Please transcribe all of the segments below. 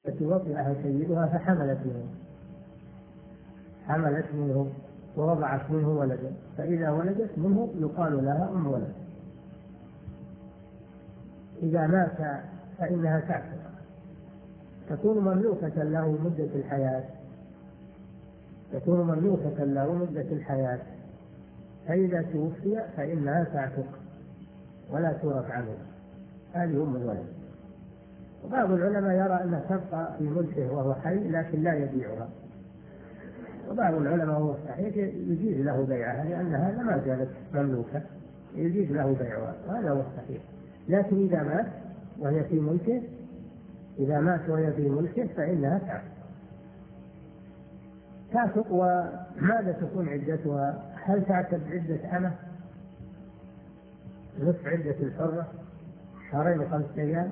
التي وطئها سيدها حملت منه ووضعت منه ولدا، فإذا ولدت منه يقال لها أم ولد. إذا مات فإنها تعتق، تكون مملوكة له مدة الحياة، فإذا توفي فإنها تعتق ولا تورث عنه. هذه أم الولد. وبعض العلماء يرى أنها تبقى في ملكه وهو حي لكن لا يبيعها، وبعض العلماء هو الصحيح يجيز له بيعها لأنها ما زالت مملوكة، يجيز له بيعها، وهذا هو الصحيح. لكن إذا مات وهي في ملكه فإنها تعتق. وماذا تكون عدتها؟ هل تعتد عدة أمة نصف عدة الحرة 2 و5 أيام،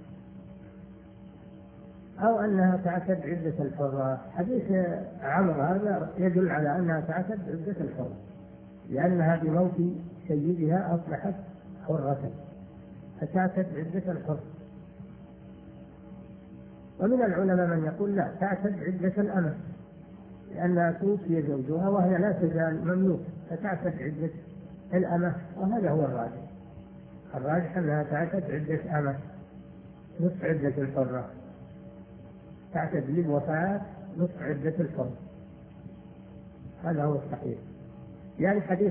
أو أنها تعتد عدة الحرة؟ حديث عمرو هذا يدل على أنها تعتد عدة الحرة، لأنها بموت سيدها أصبحت حرة فتعتد عدة الحرة. ومن العلماء من يقول لا، تعتد عدة الأمة، لأنها توفي زوجها وهي لا تزال مملوكة فتعتد عدة الأمة، وهذا هو الراجح أنها تعتد عدة أمة نصف عدة الحرة، تعتد للوفاة نصف عدة الحرة، هذا هو الصحيح. يعني حديث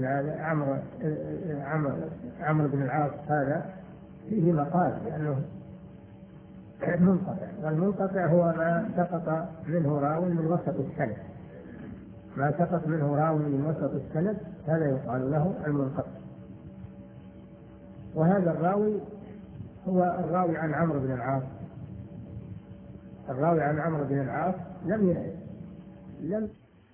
عمرو بن العاص هذا فيه مقال، لأنه منقطع، والمنقطع هو ما سقط منه راوي من وسط السند، هذا يقال له المنقطع. وهذا الراوي هو الراوي عن عمرو بن العاص. الراوي عن عمرو بن العاص لم يسمع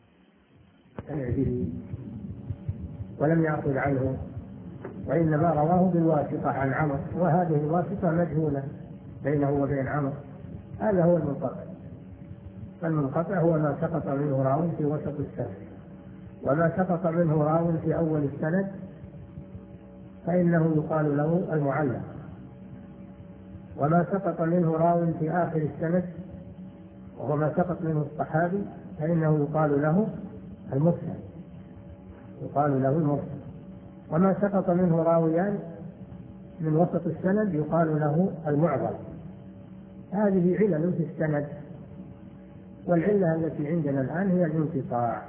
به ولم يأخذ عنه، وإنما رواه بالواسطة عن عمرو، وهذه الواسطة مجهولة بينه وبين عمرو. هذا هو المنقطع هو ما سقط منه راوي في وسط السند، وما سقط منه راوي في أول السند فإنه يقال له المعلق، وما سقط منه راوي في آخر السند وهو ما سقط منه الصحابي فإنه يقال له المرسل، وما سقط منه راويان من وسط السند يقال له المعضل. هذه علل في السند، والعلة التي عندنا الآن هي الانقطاع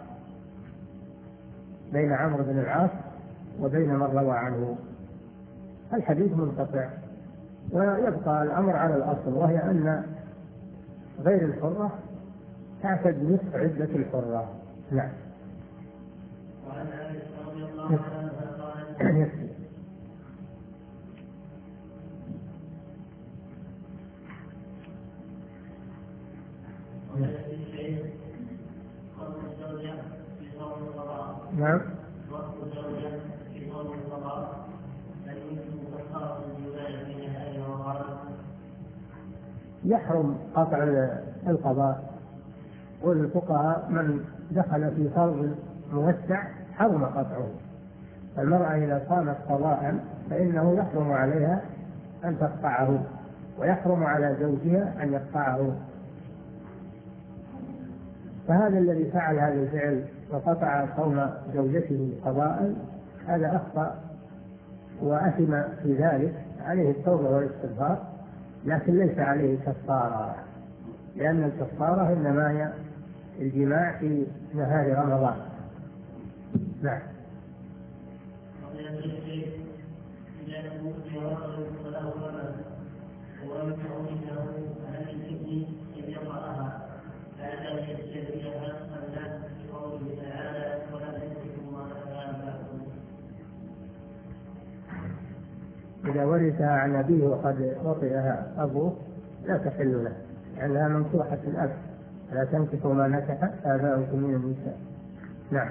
بين عمرو بن العاص وبين من روى عنه. الحديث منقطع، ويبقى الأمر على الأصل، وهي أن غير الحرة تعتد نصف عدة الحرة. نعم. وعن عائشة رضي الله عنها قالت نعم. يحرم قطع القضاء، والفقهاء من دخل في فرض موسع حرم قطعه. المرأة إذا قامت قضاء فإنه يحرم عليها أن تقطعه، ويحرم على زوجها أن يقطعه. فهذا الذي فعل هذا الفعل وقطع صوم زوجته قضاء هذا أخطأ وأثم في ذلك، عليه التوبة والاستغفار، لكن ليس عليه كفارة، لأن الكفارة إنما هي الجماع في نهار رمضان. نعم. إذا ورثها عن أبيه وقد وطئها أبوه لا تحل له، لأنها منكوحة الأب، لا تنكحوا ما نكح آباؤكم من النساء. نعم.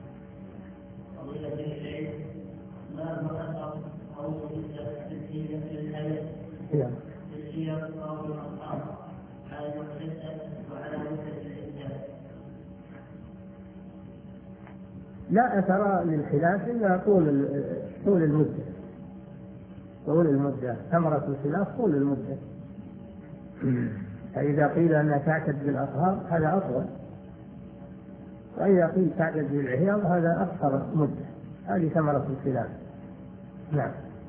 لا أثر للخلاف إلا طول المدة، ثمرة الخلاف طول المدة. فإذا قيل أنها تعتد بالأطهار هذا أطول، وإذا قيل تعتد بالعهياض هذا أقصر مدة. هذه ثمرة الخلاف. نعم.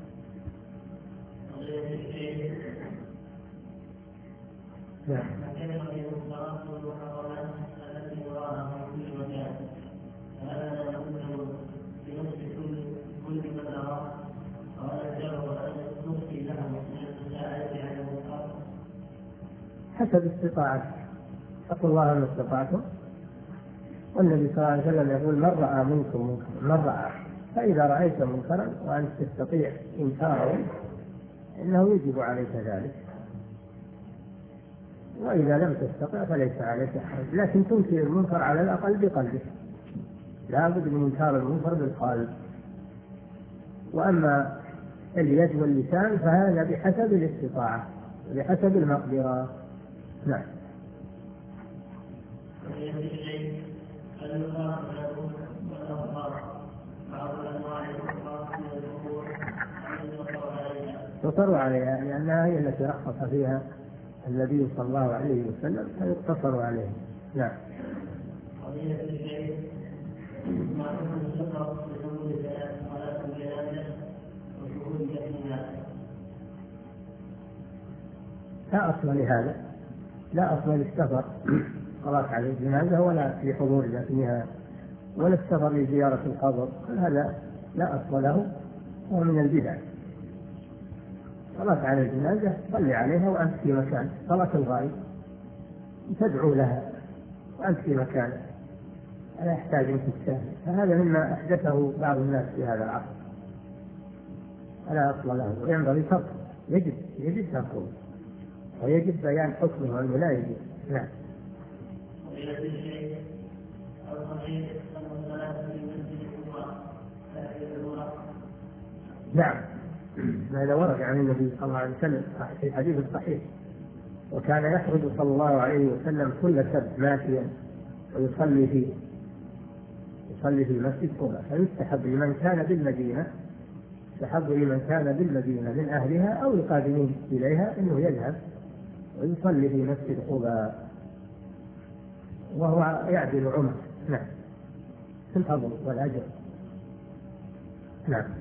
نعم. حسب استطاعته، اتقوا الله ما استطعتم. والنبي صلى الله عليه وسلم يقول من رأى منكم منكرا، من رأى، فإذا رأيت منكرا وأنت تستطيع إنكاره إنه يجب عليك ذلك، وإذا لم تستطع فليس عليك حرج، لكن تنكر المنكر على الأقل بقلبك، لا بد من إنكار المنكر بالقلب. وأما اليد واللسان فهذا بحسب الاستطاعة وبحسب المقدرة. نعم. يقتصر عليها لأنها هي التي رخص فيها النبي صلى الله عليه وسلم، فيقتصر عليها. نعم. لا أصل لهذا، لا أصل للسفر صلاة على الجنازة ولا في حضور دفنها ولا السفر لزيارة القبر، هذا لا أصل له وهو من البدع. صلاة على الجنازة صلي عليها وأنت في مكان، صلاة الغائب تدعو لها وأنت في مكان، لا يحتاج أن تستاهل. فهذا مما أحدثه بعض الناس في هذا العصر، لا أصل له وينبغي تركه، يجب تركه ويجب بيان حكمه وأنه لا يجب. نعم. نعم، هذا ورد عن النبي صلى الله عليه وسلم في الحديث الصحيح، وكان يخرج صلى الله عليه وسلم كل سبت ماشيا ويصلي فيه، يصلي في مسجد قباء. فيستحب لمن كان بالمدينة، يستحب لمن كان بالمدينة من أهلها أو القادمين إليها أنه يذهب ويصلي في مسجد قباء، وهو يعدل عمر. نعم، في الفضل والأجر. نعم.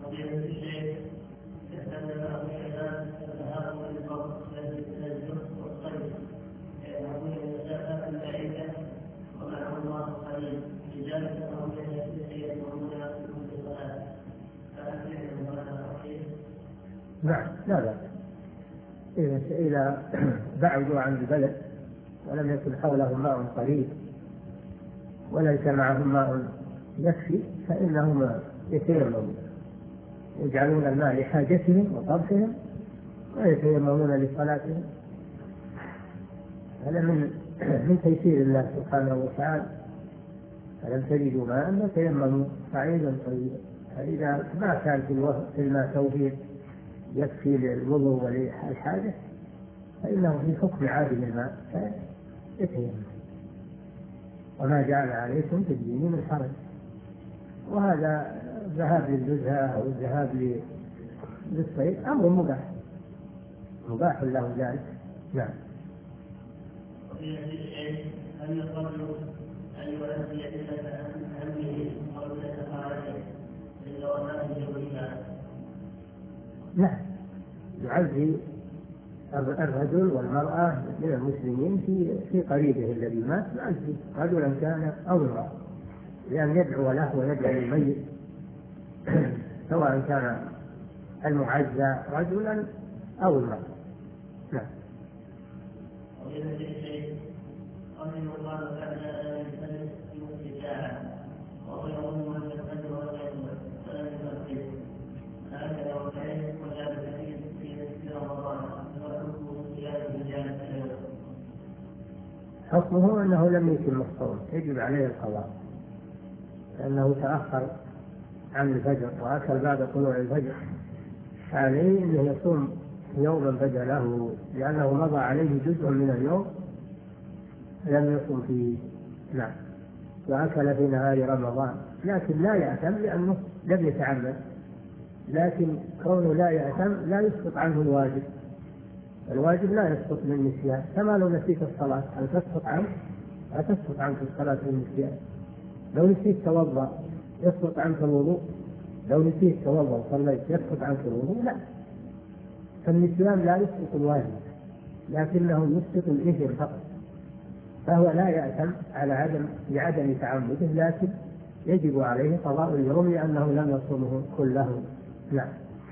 نعم، لا لا، إذا بعدوا عن البلد ولم يكن حولهم ماء قريب وليس معهم ماء يكفي فإنهم يتيممون، يجعلون الماء لحاجتهم وطبخهم ويتيممون لصلاتهم. هذا من تيسير الله سبحانه وتعالى. فلم تجدوا ماء فتيمموا صعيدا طيبا. فإذا ما كان في الماء توفير يكفي للوضوء وللحاجة فإنه في حكم عادل الماء فيتيمم. وما جعل عليكم في الدين من حرج. وهذا الذهاب للنزهة أو الذهاب للصيد أمر مباح له ذلك. نعم. هل يقبل أن يؤدي إلى أمره قبل الخارج للوفاة بها؟ نعم، يعزي الرجل والمرأة من المسلمين في قريبه الذي مات، يعزي رجلا كان أو امرأة، لأن يدعو له ويدعو للميت سواء كان المعزى رجلا أو امرأة. نعم. حكمه أنه لم يتم الصوم، يجب عليه القضاء لأنه تأخر عن الفجر وأكل بعد طلوع الفجر، عليه أنه يصوم يوما بدله لأنه مضى عليه جزء من اليوم لم يصوم فيه. نعم. وأكل في نهار رمضان، لكن لا يأثم لأنه لم يتعمد، لكن كونه لا يأثم لا يسقط عنه الواجب، الواجب لا يسقط بالنسيان، كما لو نسيت الصلاة هل تسقط عنك؟ لا تسقط عنك الصلاة بالنسيان. لو نسيت توضأ يسقط عنك الوضوء؟ لو نسيت توضأ وصليت يسقط عنك الوضوء؟ لا. فالنسيان لا يسقط الواجب، لكنه يسقط الإثم فقط، فهو لا يأثم بعدم تعمده، لكن يجب عليه قضاء اليوم لأنه لم يصومه كله. نعم.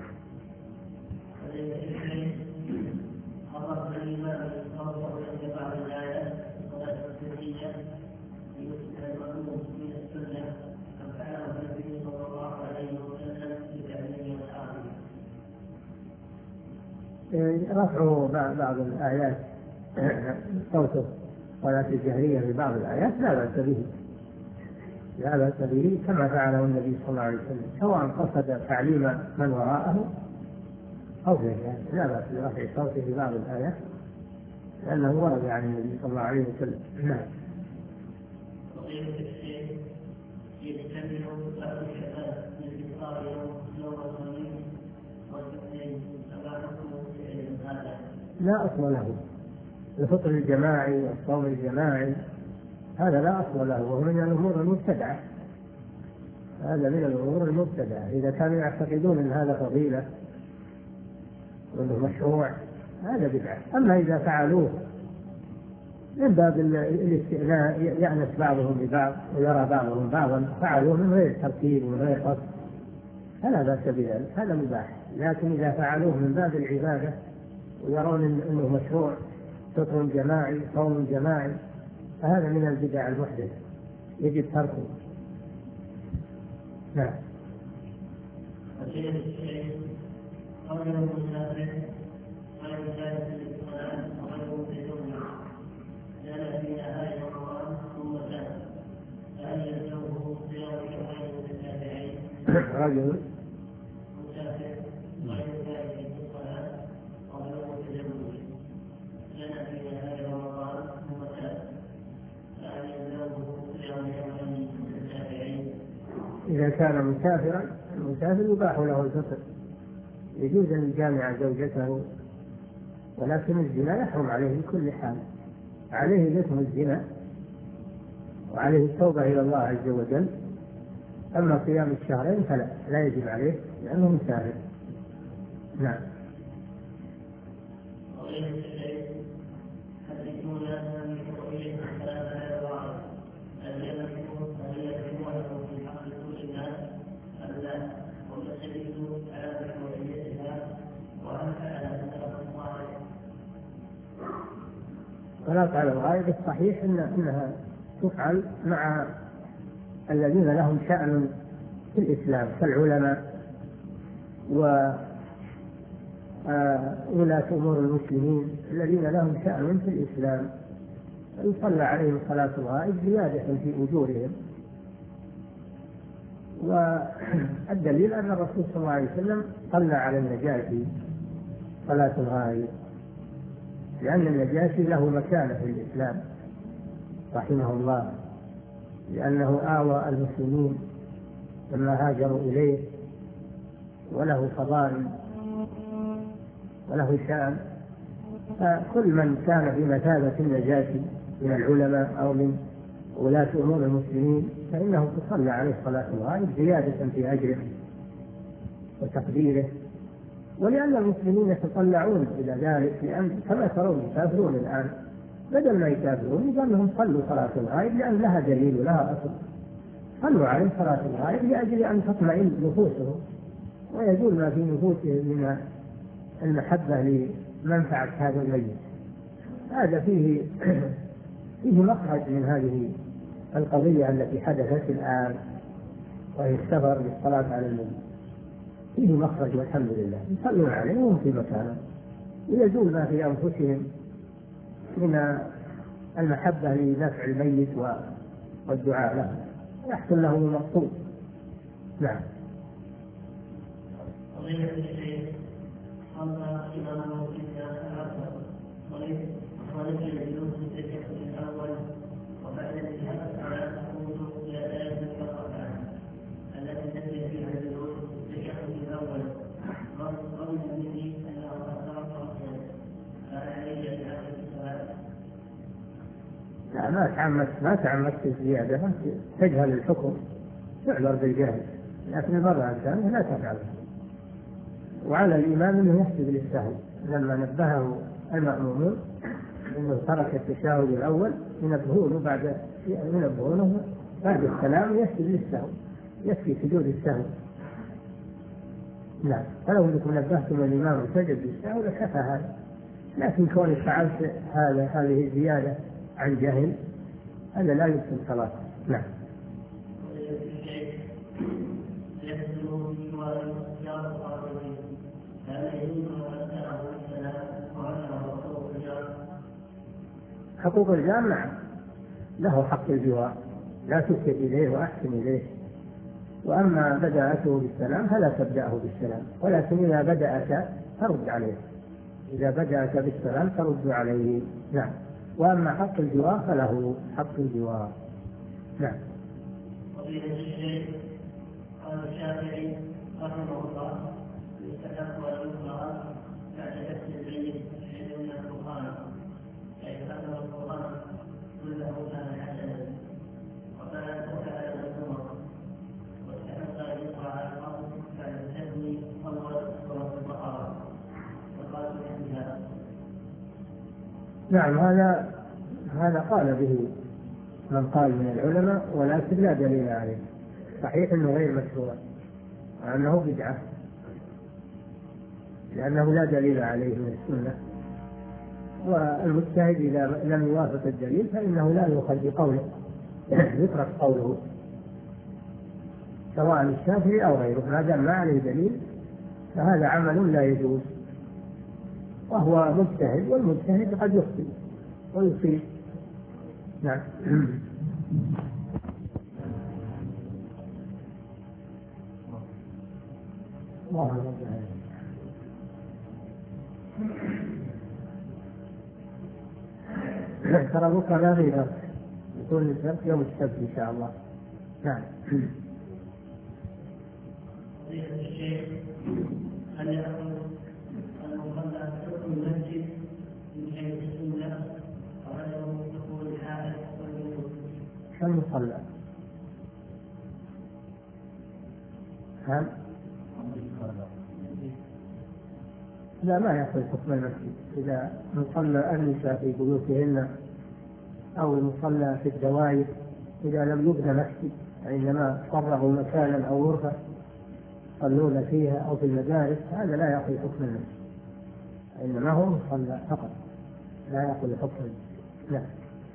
رفع بعض الآيات صوته ولا الجهرية في بعض الآيات لا بأس به، لا بأس به كما فعله النبي صلى الله عليه وسلم، سواء قصد تعليم من وراءه أو غيره، لا بأس برفع صوته في بعض الآيات لأنه ورد عن النبي صلى الله عليه وسلم. نعم. لا أصل له الفطر الجماعي والصوم الجماعي، هذا لا أصل له، وهو من الأمور المبتدعة، هذا من الأمور المبتدعة. إذا كانوا يعتقدون أن هذا فضيلة وأنه مشروع هذا بدعة. أما إذا فعلوه من باب الاستئناء يأنس بعضهم ببعض ويرى بعضهم بعضا، فعلوه من غير ترتيب ومن غير قصد فلا بأس بذلك، هذا مباح. لكن إذا فعلوه من باب العبادة ويرون أنه مشروع فطر جماعي صوم جماعي فهذا من البدع المحدثة يجب تركه. نعم. رجل إذا كان مسافرا، المسافر يباح له الفطر، يجوز أن يجامع زوجته، ولكن الزنا يحرم عليه بكل حال، عليه إثم الزنا وعليه التوبة إلى الله عز وجل. أما صيام الشهرين فلا، لا يجب عليه لأنه مسافر. نعم. الصلاة على الغائب الصحيح إنها تفعل مع الذين لهم شأن في الإسلام كالعلماء وولاة أمور المسلمين الذين لهم شأن في الإسلام، يصلى عليهم صلاة الغائب زيادة في أجورهم. والدليل أن الرسول صلى الله عليه وسلم صلى على النجاشي صلاة الغائب، لأن النجاشي له مكانة في الإسلام رحمه الله، لأنه آوى المسلمين لما هاجروا إليه، وله فضائل وله شأن. فكل من كان في مثابة النجاشي من العلماء أو من ولاة أمور المسلمين فإنه تصلى عليه صلاة الغائب زيادة في أجره وتقديره. ولأن المسلمين يتطلعون إلى ذلك، لأن كما ترون يسافرون الآن، بدل ما يسافرون يقال لهم صلوا صلاة الغائب لأن لها دليل ولها أصل، صلوا عليه صلاة الغائب لأجل أن تطمئن نفوسهم ويزول ما في نفوسهم من المحبة لمنفعة هذا الميت. هذا فيه مخرج من هذه القضية التي حدثت الآن، وهي السفر للصلاة على الميت، فيه مخرج والحمد لله، يصلون عليه وهم في مكانه ويزول ما في أنفسهم من المحبة لنفع الميت والدعاء له يحصل له المقصود. نعم. لا، ما تعمدت الزيادة، تجهل الحكم تعذر بالجهل، لكن المرأة الثانية لا تفعل. وعلى الإمام أنه يحسب للسهو، لما نبهه المأمومون أنه ترك التشهد الأول ينبهونه بعد السلام يحسب للسهو، يكفي سجود السهو. نعم، فلو أنكم نبهتم الإمام وسجد للسهو لكفى هذا، لكن كونك فعلت هذه الزيادة عن جهل هذا لا يبطل صلاة. نعم. حقوق الجار نعم، له حق الجوار، لا تسكت إليه وأحسن إليه. وأما بدأته بالسلام فلا تبدأه بالسلام، ولكن إذا بدأك ترد عليه، إذا بدأك بالسلام ترد عليه. نعم. وأما حق الجوار فله حق الجوار. نعم. وفي الشيء قال الشافعي رحمه الله يستحق أن يقرأ بعد كسر العين حين من القرآن، فإن كتب القرآن كله كان حسنا، وكان فعل الأمر، واستحق أن يقرأ على الأرض بعد الحزم أول سورة البقرة وقال بها. نعم، هذا قال به من قال من العلماء، ولكن لا دليل عليه. صحيح أنه غير مشروع وأنه بدعة، لأنه لا دليل عليه من السنة، والمجتهد إذا لم يوافق الدليل فإنه لا يؤخذ بقوله، يترك قوله سواء الشافعي أو غيره، ما دام ما عليه دليل فهذا عمل لا يجوز، وهو مجتهد، والمجتهد قد يخطئ ويصيب. نعم. ترى بكرة لا غير، يكون السبت يوم السبت إن شاء الله. نعم. هل يأخذ المصلى حكم المسجد من حيث السنة وعدم دخول الحائط والوضوء؟ كالمصلى. هل؟ لا، ما يأخذ حكم المسجد. إذا مصلى النساء في بيوتهن أو المصلى في الدوائر إذا لم يبنى مسجد، إنما فرغوا مكانا أو غرفة يصلون فيها أو في المدارس، هذا لا يأخذ حكم المسجد، إنما هو مصلى فقط لا يأخذ حكم المسجد. لا.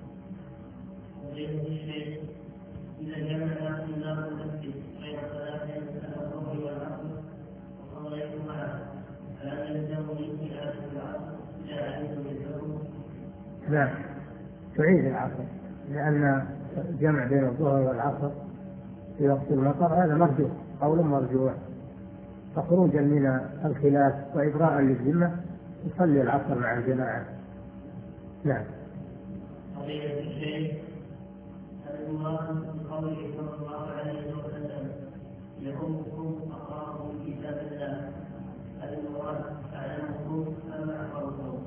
إذا جمعنا في نار المسجد بين صلاتين الظهر والعصر وصليت معه فلا يلزمني إعادة العصر إذا علمت بالحكم؟ لا، تعيد العصر، لأن الجمع بين الظهر والعصر في وقت المطر هذا مرجوح، قول مرجوح، فخروجا من الخلاف وإبراء للذمة يصلي العصر مع الجماعة. نعم. قضية الشيء المراد من قوله صلى الله عليه وسلم يؤمكم أقرأكم كتاب الله، هل المراد أعلمكم أم أحفظكم؟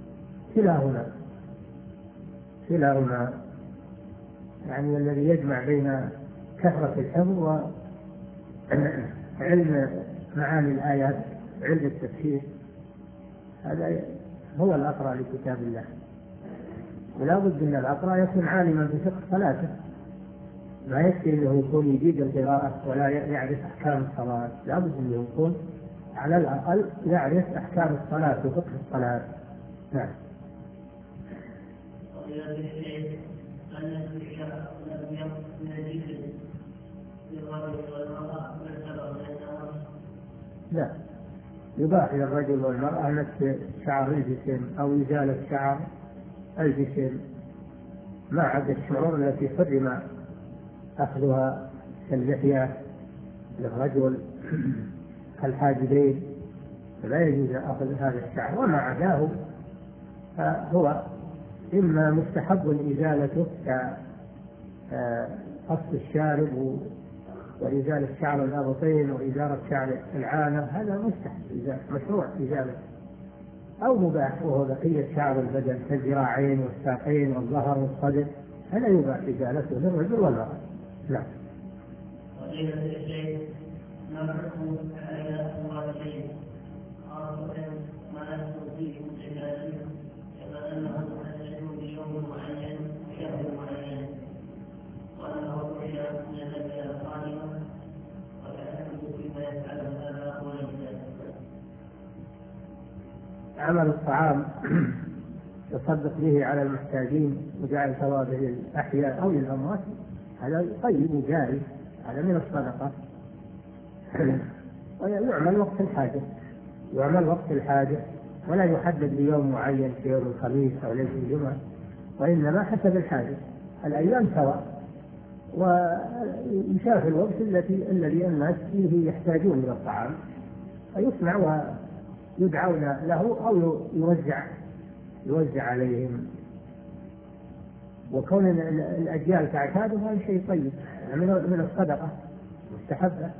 كلاهما، يعني الذي يجمع بين كثرة الحفظ وعلم معاني الآيات، علم التفسير، هذا هو الأقرأ لكتاب الله. ولا بد أن الأقرأ يكون عالما بفقه صلاته، ما يكفي أنه يكون يجيد القراءة ولا يعرف أحكام الصلاة، لا بد أنه يكون على الأقل يعرف أحكام الصلاة وفقه الصلاة. نعم. لا، يباح للرجل والمرأة نتف شعر الجسم أو إزالة شعر الجسم ما عدا الشعور التي حرم أخذها كاللحية للرجل كالحاجبين، فلا يجوز أخذ هذا الشعر، وما عداه فهو إما مستحب إزالته كقص الشارب وإزالة شعر الأبطين وإزالة شعر العانة، هذا مستحب مشروع إزالة. أو مباح وهو بقية شعر البدن كالذراعين والساقين والظهر والصدر، هذا يباح إزالته للرجل والمرأة. نعم. فضيلة الشيخ، ما حكم على المرأتين خاصة ما يحصل فيه متكاسل كما أنه يحدثون بيوم معين وشهر معين وأنه رؤيا من الأشياء القادمة ويعتقد فيما يفعل هذا وليس. عمل الطعام يصدق به على المحتاجين وجعل ثوابه للأحياء أو للأموات هذا طيب وجاري، هذا من الصدقة. ويعمل وقت الحاجة، يعمل وقت الحاجة ولا يحدد بيوم معين في يوم الخميس أو ليلة الجمعة، وإنما حسب الحاجة. الأيام سواء، ويشاف الوقت الذي الناس فيه يحتاجون إلى الطعام فيصنع ويدعون له أو يوزع عليهم. وكون الأجيال تعتاد هذا شيء طيب من الصدقة مستحبة.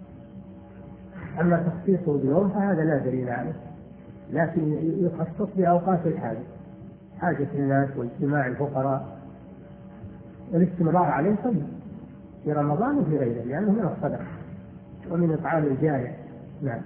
أما تخصيصه بيوم فهذا لا دليل عليه، لكن يخصص بأوقات الحاجة، حاجة الناس واجتماع الفقراء والاستمرار عليه طيب في رمضان وفي غيره، لأنه من الصدقة ومن إطعام الجائع. نعم.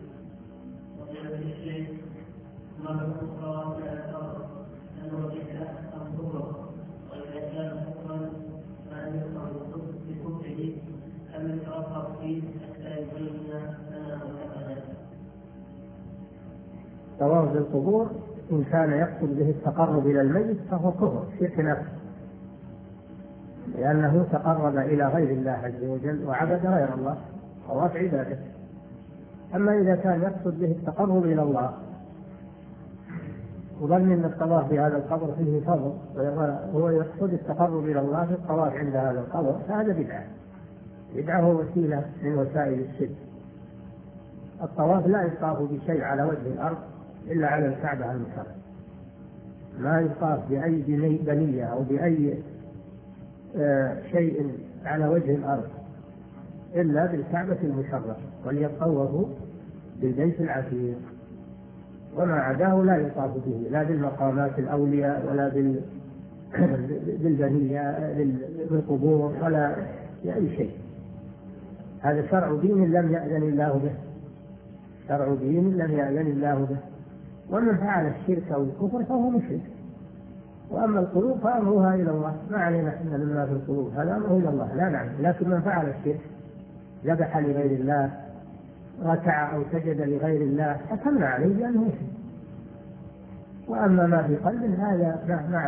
طواف بالقبور إن كان يقصد به التقرب إلى الميت فهو كفر شرك نفسه، لأنه تقرب إلى غير الله عز وجل وعبد غير الله، طواف عبادة. أما إذا كان يقصد به التقرب إلى الله وظن أن الطواف بهذا القبر فيه فضل وهو يقصد التقرب إلى الله في الطواف عند هذا القبر فهذا بدعة. بدعة هو وسيلة من وسائل الشرك. الطواف لا يطاف بشيء على وجه الأرض إلا على الكعبة المشرفة، ما يطاف بأي بنية أو بأي شيء على وجه الأرض إلا بالكعبة المشرفة، وليطوفوا بالبيت العتيق، وما عداه لا يطاف به لا بالمقامات الأولياء ولا بالبنية بالقبور ولا بأي شيء. هذا شرع دين لم يأذن الله به، شرع دين لم يأذن الله به. ومن فعل الشرك أو الكفر فهو مشرك. وأما القلوب فأمرها إلى الله، ما علينا إحنا مما في القلوب، هذا أمره إلى الله لا نعلم. لكن من فعل الشرك ذبح لغير الله ركع أو سجد لغير الله حكمنا عليه بأنه مشرك. وأما ما في قلبه هذا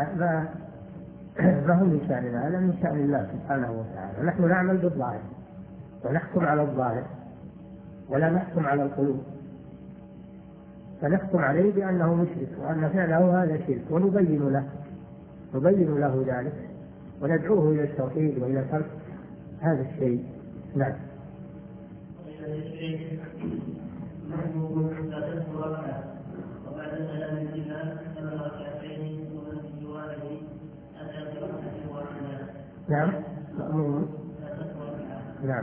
ما هو من شأننا، هذا من شأن الله سبحانه وتعالى. نحن نعمل بالظاهر ونحكم على الظاهر ولا نحكم على القلوب، فنحكم عليه بأنه مشرك وأن فعله هذا شرك، ونبين له ذلك وندعوه إلى التوحيد وإلى ترك هذا الشيء. نعم. نعم مأمور. نعم.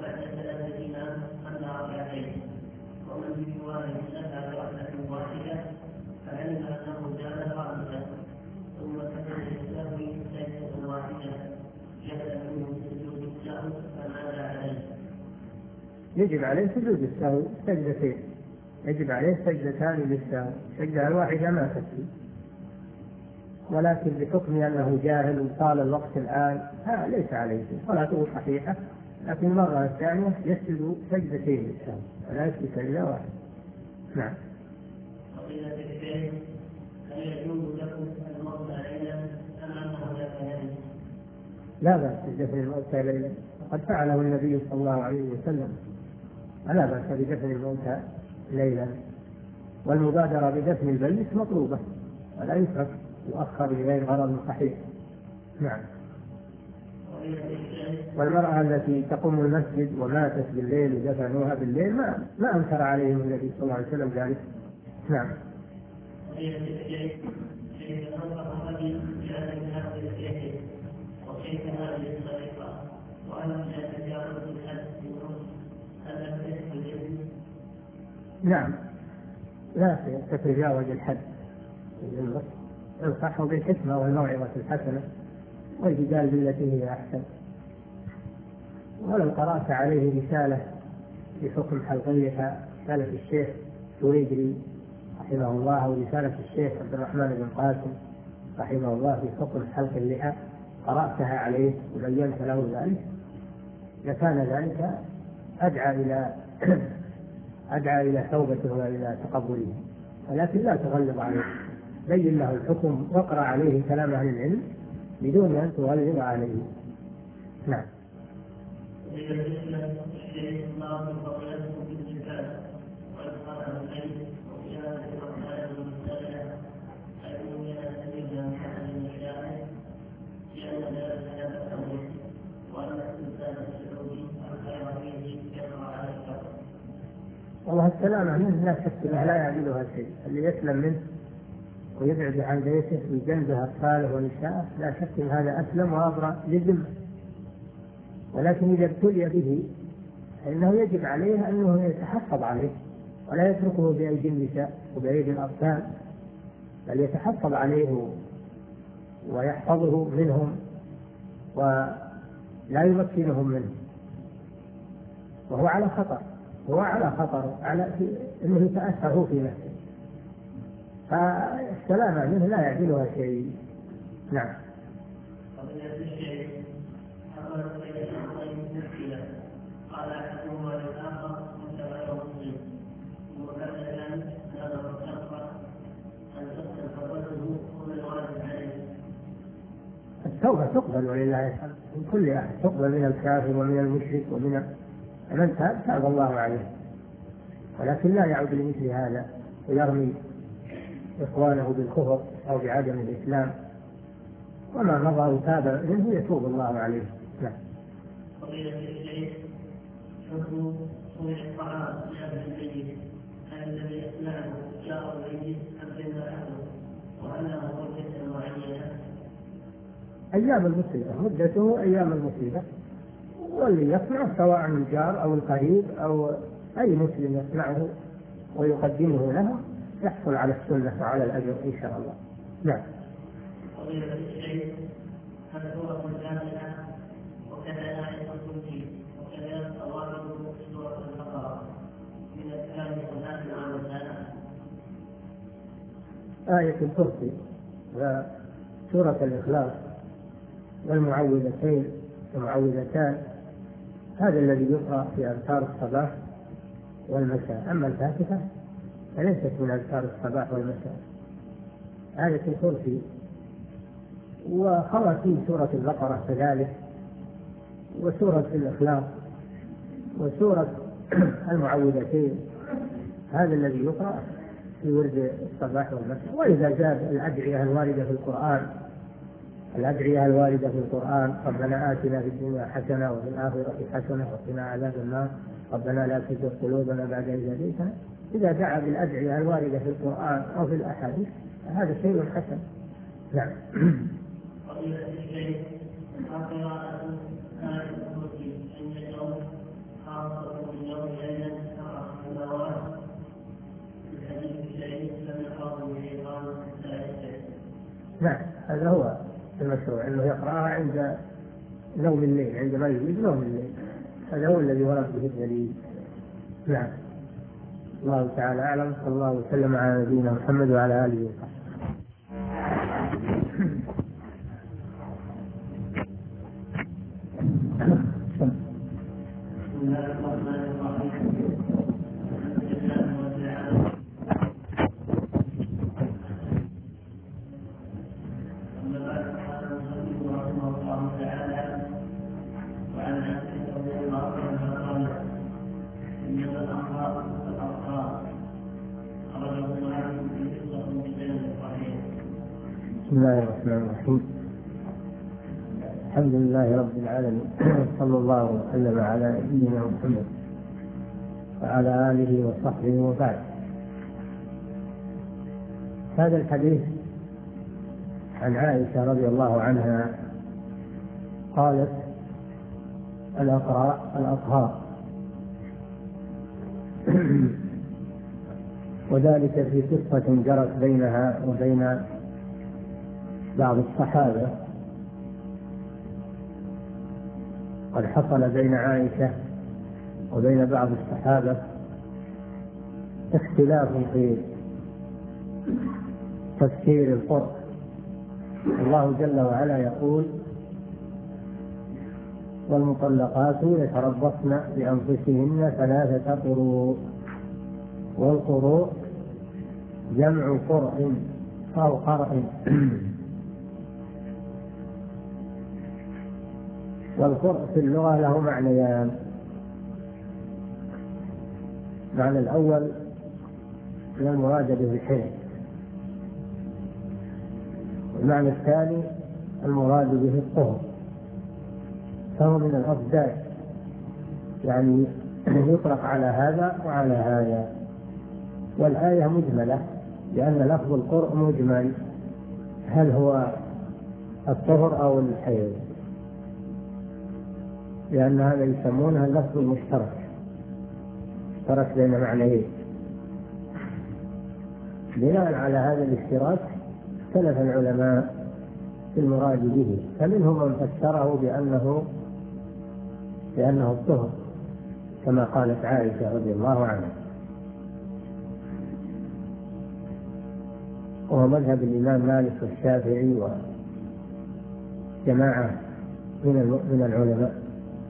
يجب عليه سجود السهو سجدتين، يجب عليه سجدتان للسهو، السجدة الواحدة ما تكفي، ولكن بحكم أنه جاهل وطال الوقت الآن ليس عليه، صلاته صحيحة، لكن المرة الثانية يسجد سجدتين للسهو ولا يسجد سجدة واحدة. نعم. لا بأس بدفن الموتى ليلا، وقد فعله النبي صلى الله عليه وسلم، لا بأس بدفن الموتى ليلا. والمبادرة بدفن الميت مطلوبة ولا يترك يؤخر لغير غرض صحيح. نعم. والمرأة التي تقوم المسجد وماتت بالليل ودفنوها بالليل ما أنكر عليهم النبي صلى الله عليه وسلم ذلك. نعم. نعم، لا تتجاوز الحد، انصحه بالحكمة والموعظة الحسنة والجدال بالتي هي أحسن. ولو قرأت عليه رسالة في حكم حلقية، رسالة الشيخ تويجري رحمه الله أو رسالة الشيخ عبد الرحمن بن قاسم رحمه الله في حكم حلق اللحى، قرأتها عليه وبينت له ذلك، لكان ذلك أدعى إلى توبته وإلى تقبله. ولكن لا تغلظ عليه، بين له الحكم واقرأ عليه كلام أهل العلم بدون أن تغلظ عليه. نعم. والله السلامة منه لا شك أنه لا يعدلها شيء. اللي يسلم منه ويبعد عن بيته وجنبه أطفاله ونساءه لا شك أن هذا أسلم وأبرأ للذمة. ولكن إذا ابتلي به فإنه يجب عليه أنه يتحفظ عليه ولا يتركه بأيدي النساء وبأيدي الأطفال، بل يتحفظ عليه ويحفظه منهم ولا يمكنهم منه، وهو على خطر، على أنه يتأثر في نفسه، فالسلامة منه لا يعدلها شيء. نعم. قال أحدهما للآخر أنت غير مسلم ومكلفا هذا الشخص أن تقبله كل الواجب عليه. التوبة تقبل ولله الحمد من كل أحد، تقبل من الكافر ومن المشرك ومن من تاب الله عليه، ولكن لا يعود لمثل هذا ويرمي إخوانه بالكفر أو بعدم الإسلام، وما مضى وتاب منه يتوب الله عليه. نعم. حكم صنع الطعام لأهل البيت الذي يصنعه جار البيت أم بين أهله، وهل له مدة معينة؟ أيام المصيبة، مدته أيام المصيبة، واللي يصنعه سواء الجار أو القريب أو أي مسلم يصنعه ويقدمه له يحصل على السنة وعلى الأجر إن شاء الله. نعم. فضيلة الشيخ، هل سورة الفاتحة وكذا آية الكرسي وكذا طوائف سورة البقرة من أذكار الصلاة والسلام؟ آية الكرسي وسورة الإخلاص والمعوذتين المعوذتان هذا الذي يقرأ في أذكار الصباح والمساء. أما الفاتحة فليست من أذكار الصباح والمساء. آية الكرسي وخواتيم سورة البقرة كذلك، وسورة الإخلاص وسورة المعوذتين هذا الذي يقرأ في ورد الصباح والمساء. وإذا زاد الأدعية الواردة في القرآن، الأدعية الواردة في القرآن: ربنا آتنا في الدنيا حسنة وفي الآخرة حسنة وقنا عذاب النار، ربنا لا تزغ قلوبنا بعد إذ هديتنا. إذا دعا بالأدعية الواردة في القرآن أو في الأحاديث هذا شيء حسن. نعم. فضيلة الشيخ، قراءة آية الكرسي عند اليوم خاصة باليوم ليلا السماوات في الحديث الشريف لم يقرأه الشيطان لا يستحق. نعم، هذا هو المشروع، أنه يقرأها عند نوم الليل، عندما يريد نوم الليل، هذا هو الذي ورد به الدليل. نعم. الله تعالى أعلم، صلى الله وسلم على نبينا محمد وعلى آله وصحبه. بسم الله الرحمن الرحيم. الحمد لله رب العالمين، صلى الله وسلم على نبينا محمد وعلى آله وصحبه وبعد. هذا الحديث عن عائشة رضي الله عنها قالت: الأطهار وذلك في قصة جرت بينها وبين بعض الصحابة. قد حصل بين عائشة وبين بعض الصحابة اختلاف في تفسير القرء. الله جل وعلا يقول: والمطلقات يتربصن بأنفسهن 3 قروء. والقروء جمع قرء أو قرء. والقرء في اللغة له معنيان: المعنى الأول من المراد به الحيض، والمعنى الثاني المراد به الطهر، فهو من الأضداد، يعني يطلق على هذا وعلى هذا. والآية مجملة لأن لفظ القرء مجمل، هل هو الطهر أو الحيض، لأن هذا يسمونه اللفظ المشترك، اشترك بين معنيين. بناء على هذا الاشتراك اختلف العلماء في المراد به، فمنهم من فسره بأنه الطهر كما قالت عائشة رضي الله عنها، وهو مذهب الإمام مالك والشافعي وجماعة من العلماء.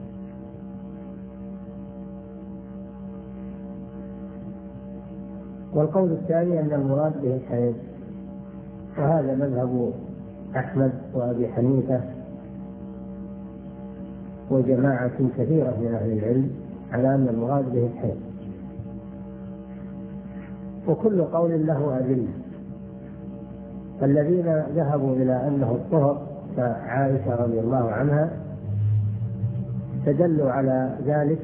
والقول الثاني أن المراد به الحيض، وهذا مذهب أحمد وأبي حنيفة وجماعة كثيرة من أهل العلم على أن المراد به الحيض، وكل قول له أدلة. فالذين ذهبوا إلى أنه الطهر كعائشة رضي الله عنها استدلوا على ذلك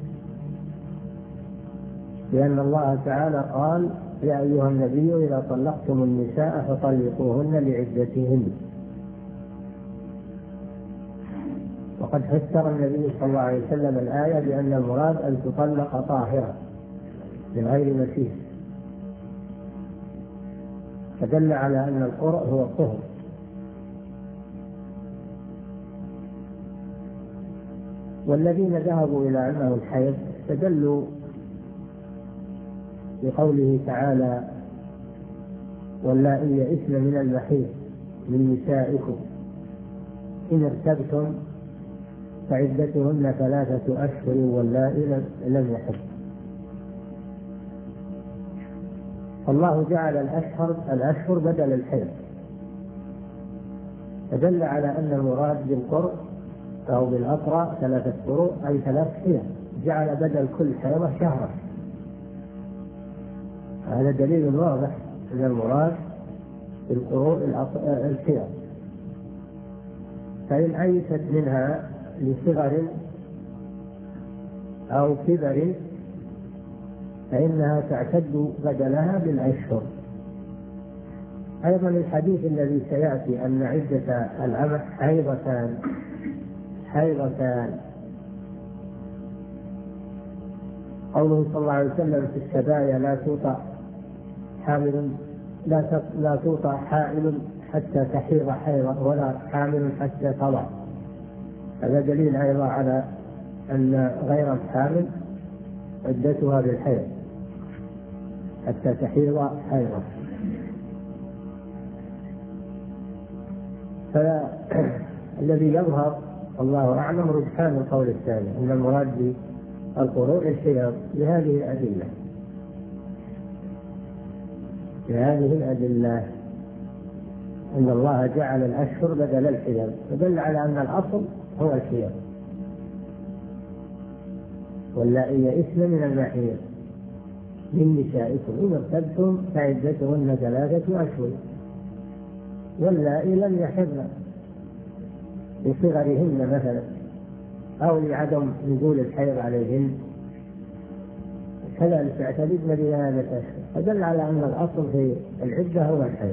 لأن الله تعالى قال: يا أيها النبي إذا طلقتم النساء فطلقوهن لعدتهن. وقد فسر النبي صلى الله عليه وسلم الآية بأن المراد أن تطلق طاهرة من غير مسيح، فدل على أن القرء هو الطهر. والذين ذهبوا إلى أنه الحيض استدلوا بقوله تعالى: واللائي يئسن من المحيض من نسائكم إن ارتبتم فعدتهن 3 أشهر واللائي لم يحضن. الله جعل الأشهر بدل الحيض، فدل على أن المراد بالقرء أو بالأقرى 3 قروء أي 3 حيض، جعل بدل كل حيضة شهرا. هذا دليل واضح أن المراد بالقروء الحيض. فإن أيست منها لصغر أو كبر فإنها تعتد بدلها بالأشهر. أيضا الحديث الذي سيأتي أن عدة الأمة حيضتان. قوله صلى الله عليه وسلم في السبايا: لا توطأ حائل حتى تحيض حيضة ولا حامل حتى تضع. هذا دليل أيضا على أن غير الحامل عدتها بالحيض حتى تحيض حيضة. فالذي يظهر الله أعلم رجحان القول الثاني أن المراد بالقروء الحيض بهذه الأدلة أن الله جعل الأشهر بدل الحيض، فدل على أن الأصل هو الحيض. واللائي يئسن من المحيض من نسائكم إن ارتبتم فعدتهن 3 أشهر واللائي لم يحضن لصغرهن مثلا أو لعدم نزول الحيض عليهن كذلك تعتدن ب3 أشهر، فدل على أن الأصل في العدة هو الحيض.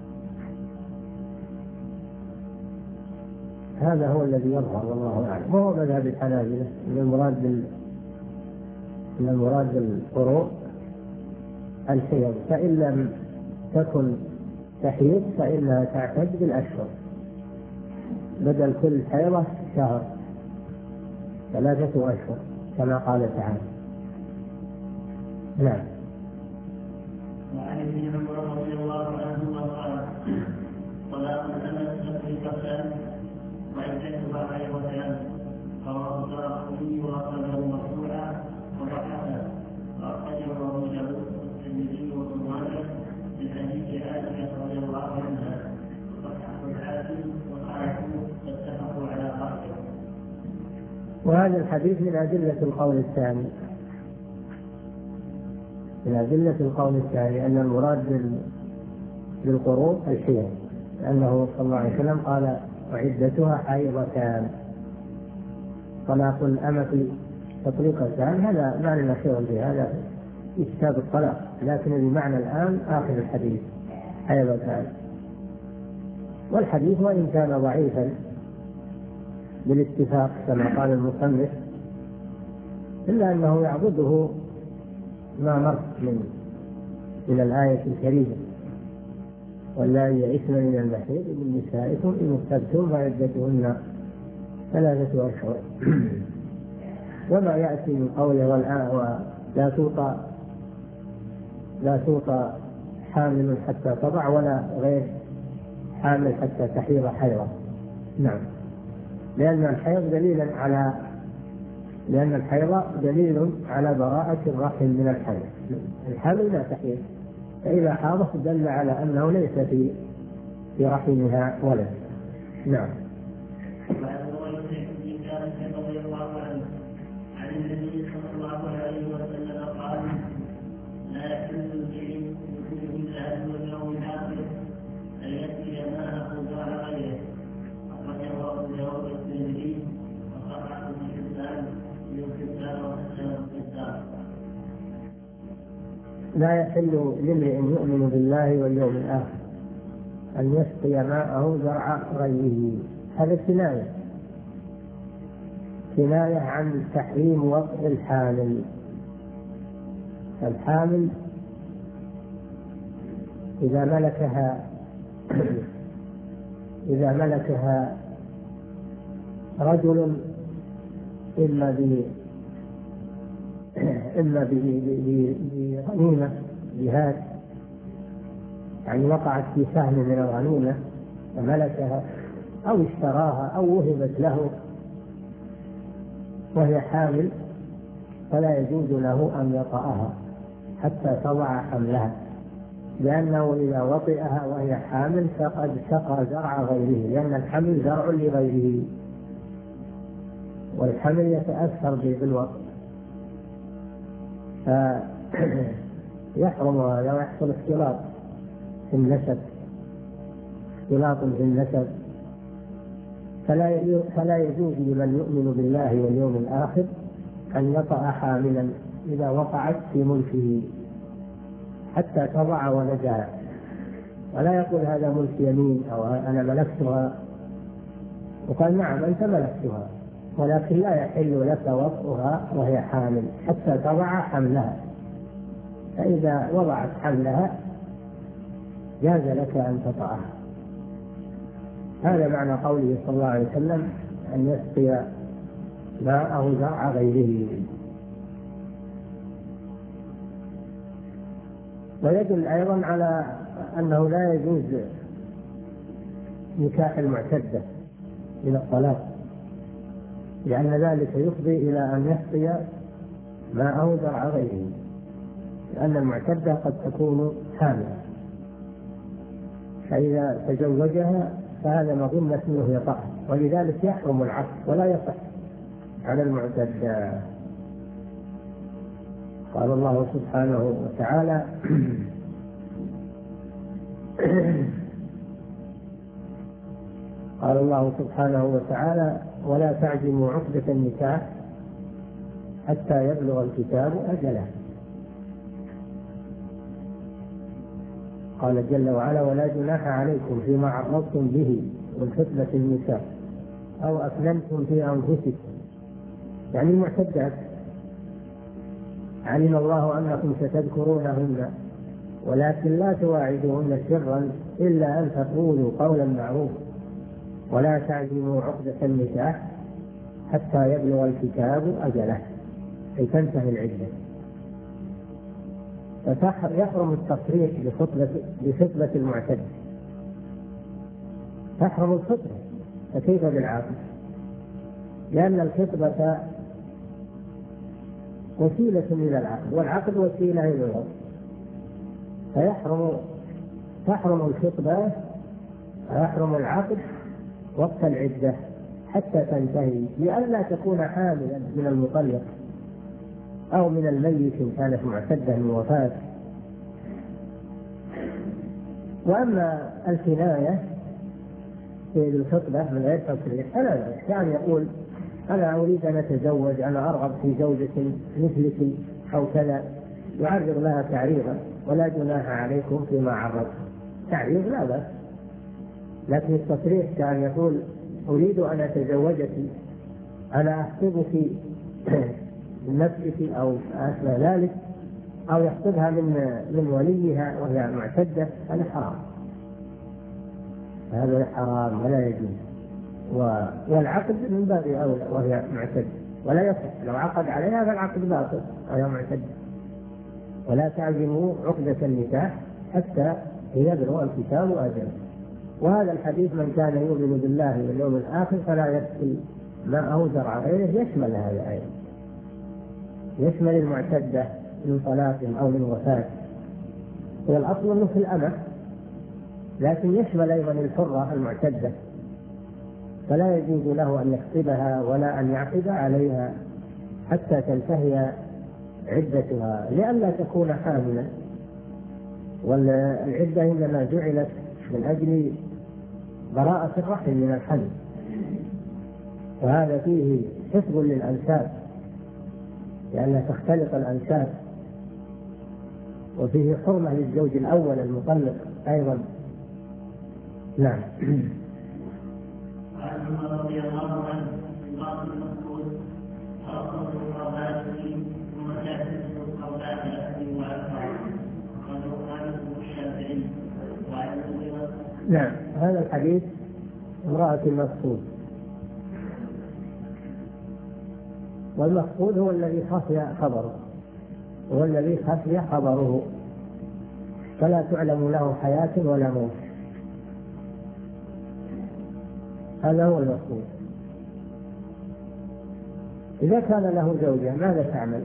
هذا هو الذي يظهر والله أعلم، وهو مذهب الحنابلة أن المراد بالقروء الحيض، فإن لم تكن تحيض فإنها تعتد بالأشهر، بدل كل حيضة شهر 3 أشهر كما قال تعالى. نعم. وعن ابن عمر رضي الله عنهما قال: طلاق الأمة في قتال وعدتها حيضتان، رواه الدارقطني وأخرجه مرفوعا وضحكا، وأخرجه أبو داود والترمذي وابن ماجه من حديث عائشة رضي الله عنها، وصححه الحاكم وقالوا اتفقوا على قاتل. وهذا الحديث من أدلة القول الثاني، من أدلة القول الثاني أن المراد بالقروء الحيض، لأنه صلى الله عليه وسلم قال: وعدتها حيضتان. طلاق الأمة تطليقتان، هذا معنى الأخير به، هذا إسباب الطلاق، لكن بمعنى الآن آخر الحديث حيضتان. والحديث وإن كان ضعيفا بالاتفاق كما قال المصنف، إلا أنه يعضده ما مر من الآية الكريمة: واللائي يئسن من المحيض من نسائكم إن ارتبتم فعدتهن 3 أشهر. وما يأتي من قوله لا توطى حامل حتى تضع، ولا غير حامل حتى تحيض حيضا. نعم، لأن الحيض دليل على براءة الرحم من الحمل. الحمل لا تحيض، فإذا حاضت دل على أنه ليس في رحمها ولد. نعم. رضي الله عنه عن النبي صلى الله عليه وسلم قال: لا يحل الجريم يؤمن بالله واليوم الآخر أن يأتي ماءه دون غيره، أخرجه أبو داود والترمذي وصححه ابن حبان وحسنه الكتاب. لا يحل لامرئ يؤمن بالله واليوم الآخر أن يسقي ماءه زرع غيره. هذا كناية عن تحريم وضع الحامل. الحامل إذا ملكها رجل إما بغنيمة جهاد، يعني وقعت في سهم من الغنيمة وملكها، أو اشتراها أو وهبت له وهي حامل، فلا يجوز له أن يطأها حتى تضع حملها، لأنه إذا وطئها وهي حامل فقد سقى زرع غيره، لأن الحمل زرع لغيره، والحمل يتأثر بالوطء، فيحرم هذا ويحصل اختلاط في النسب، فلا يجوز لمن يؤمن بالله واليوم الآخر أن يطأ حاملا إذا وقعت في ملكه حتى تضع ولدها، ولا يقول هذا ملك يمين أو أنا ملكتها، وقال نعم أنت ملكتها، ولكن لا يحل لك وطئها وهي حامل حتى تضع حملها، فإذا وضعت حملها جاز لك أن تطأها. هذا معنى قوله صلى الله عليه وسلم أن يسقي ماءه زرع غيره. ويدل أيضا على أنه لا يجوز نكاح المعتدة من الطلاق، لأن ذلك يفضي إلى أن يسقي ماءه زرع غيره، لأن المعتدة قد تكون حاملة، فإذا تزوجها فهذا مظنة أنه يطأ، ولذلك يحرم العقد ولا يصح على المعتدة. قال الله سبحانه وتعالى: قال الله سبحانه وتعالى: ولا تعزموا عقدة النكاح حتى يبلغ الكتاب أجله. قال جل وعلا: ولا جناح عليكم فيما عرضتم به من خطبة النساء أو أكننتم في أنفسكم، يعني المعتدات علم الله أنكم ستذكرونهن ولكن لا تواعدوهن سرا إلا أن تقولوا قولا معروفا ولا تعزموا عقدة النكاح حتى يبلغ الكتاب أجله أي تنتهي العدة. فيحرم التصريح بخطبة المعتد، تحرم الخطبة، فكيف بالعقد؟ لأن الخطبة وسيلة إلى العقد، والعقد وسيلة إلى الوضع، تحرم الخطبة ويحرم العقد وقت العدة حتى تنتهي، لئلا تكون حاملا من المطلق أو من الميت إن كانت معتدة من وفاة. وأما الكناية في الخطبة من غير تصريح فلا بأس، كان يقول أنا أريد أن أتزوج، أنا أرغب في زوجة مثلك أو كذا، يعرض لها تعريضا ولا جناح عليكم فيما عرض، تعريض لا بأس. لكن التصريح كان يقول أريد أن أتزوجك، أنا أخطبك من نفسك أو أشبه ذلك، أو يخطبها من وليها وهي معتدة، هذا حرام، هذا حرام ولا يجوز. والعقد من باب أولى وهي معتدة ولا يصح، لو عقد عليها فالعقد باطل وهي معتدة. ولا تعزموا عقدة النكاح حتى يبلغ الكتاب أجله. وهذا الحديث من كان يؤمن بالله واليوم الآخر فلا يسقي ماءه زرع غيره يشمل هذا أيضا، يشمل المعتدة من طلاق أو من وفاة، والأصل أنه في الأمة، لكن يشمل أيضا الحرة المعتدة، فلا يجوز له أن يخطبها ولا أن يعقد عليها حتى تنتهي عدتها لئلا تكون حاملا. والعدة إنما جعلت من أجل براءة الرحم من الحمل، وهذا فيه حفظ للأنساب لأنها تختلط الأنساب، وفيه حرمة للزوج الأول المطلق أيضا. نعم. وعن عمر رضي الله عنه من بعض المسؤول أرقص القربات ثم تعتزل القربات الأهل وعلى وقال الشافعي وعن نعم. هذا الحديث امرأة المفقود، والمفقود هو الذي خفي خبره، هو الذي خفي خبره فلا تعلم له حياة ولا موت، هذا هو المفقود. إذا كان له زوجة ماذا تعمل؟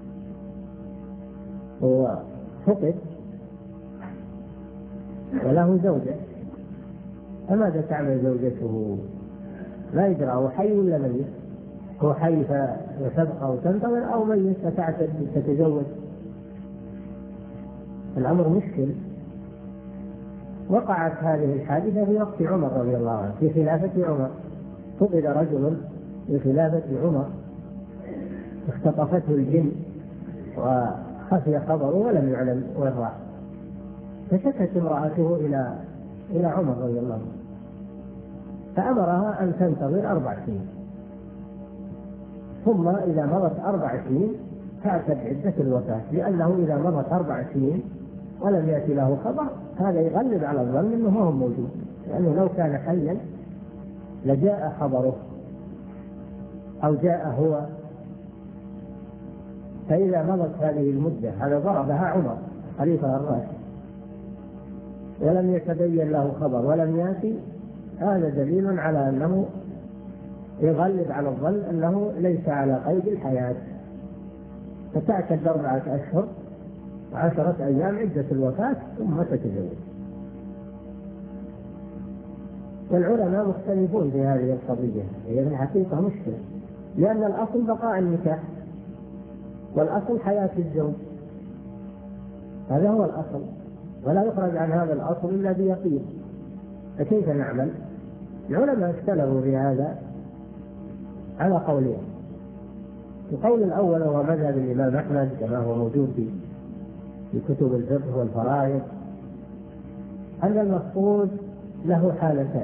هو فقد وله زوجة، فماذا تعمل زوجته؟ لا يدرى هو حي ولا ميت، هو حي فتبقى وتنتظر أو ميت فتعتد تتزوج. الأمر مشكل. وقعت هذه الحادثة في وقت عمر رضي الله عنه في خلافة عمر، فقد رجل في خلافة عمر اختطفته الجن وخفي خبره ولم يعلم وين راح، فشكت امرأته إلى عمر رضي الله عنه فأمرها أن تنتظر 4 سنين، ثم إذا مضت 4 سنين تعتد عدة الوفاة، لأنه إذا مضت 4 سنين ولم يأتي له خبر هذا يغلب على الظن أنه هو موجود، لأنه لو كان حيا لجاء خبره أو جاء هو. فإذا مضت هذه المدة هذا ضربها عمر خليفة الراشد ولم يتبين له خبر ولم يأتي، هذا دليل على أنه يغلب على الظن أنه ليس على قيد الحياة، فتعتد 4 أشهر و10 أيام عدة الوفاة ثم تتزوج. والعلماء مختلفون في هذه القضية، هي في الحقيقة مشكلة، لأن الأصل بقاء النكاح والأصل حياة الزوج، هذا هو الأصل، ولا يخرج عن هذا الأصل إلا بيقين. فكيف نعمل؟ العلماء اختلفوا في هذا على قولين. القول الأول هو مذهب الإمام أحمد كما هو موجود في كتب الفقه والفرائض، أن المفقود له حالتان.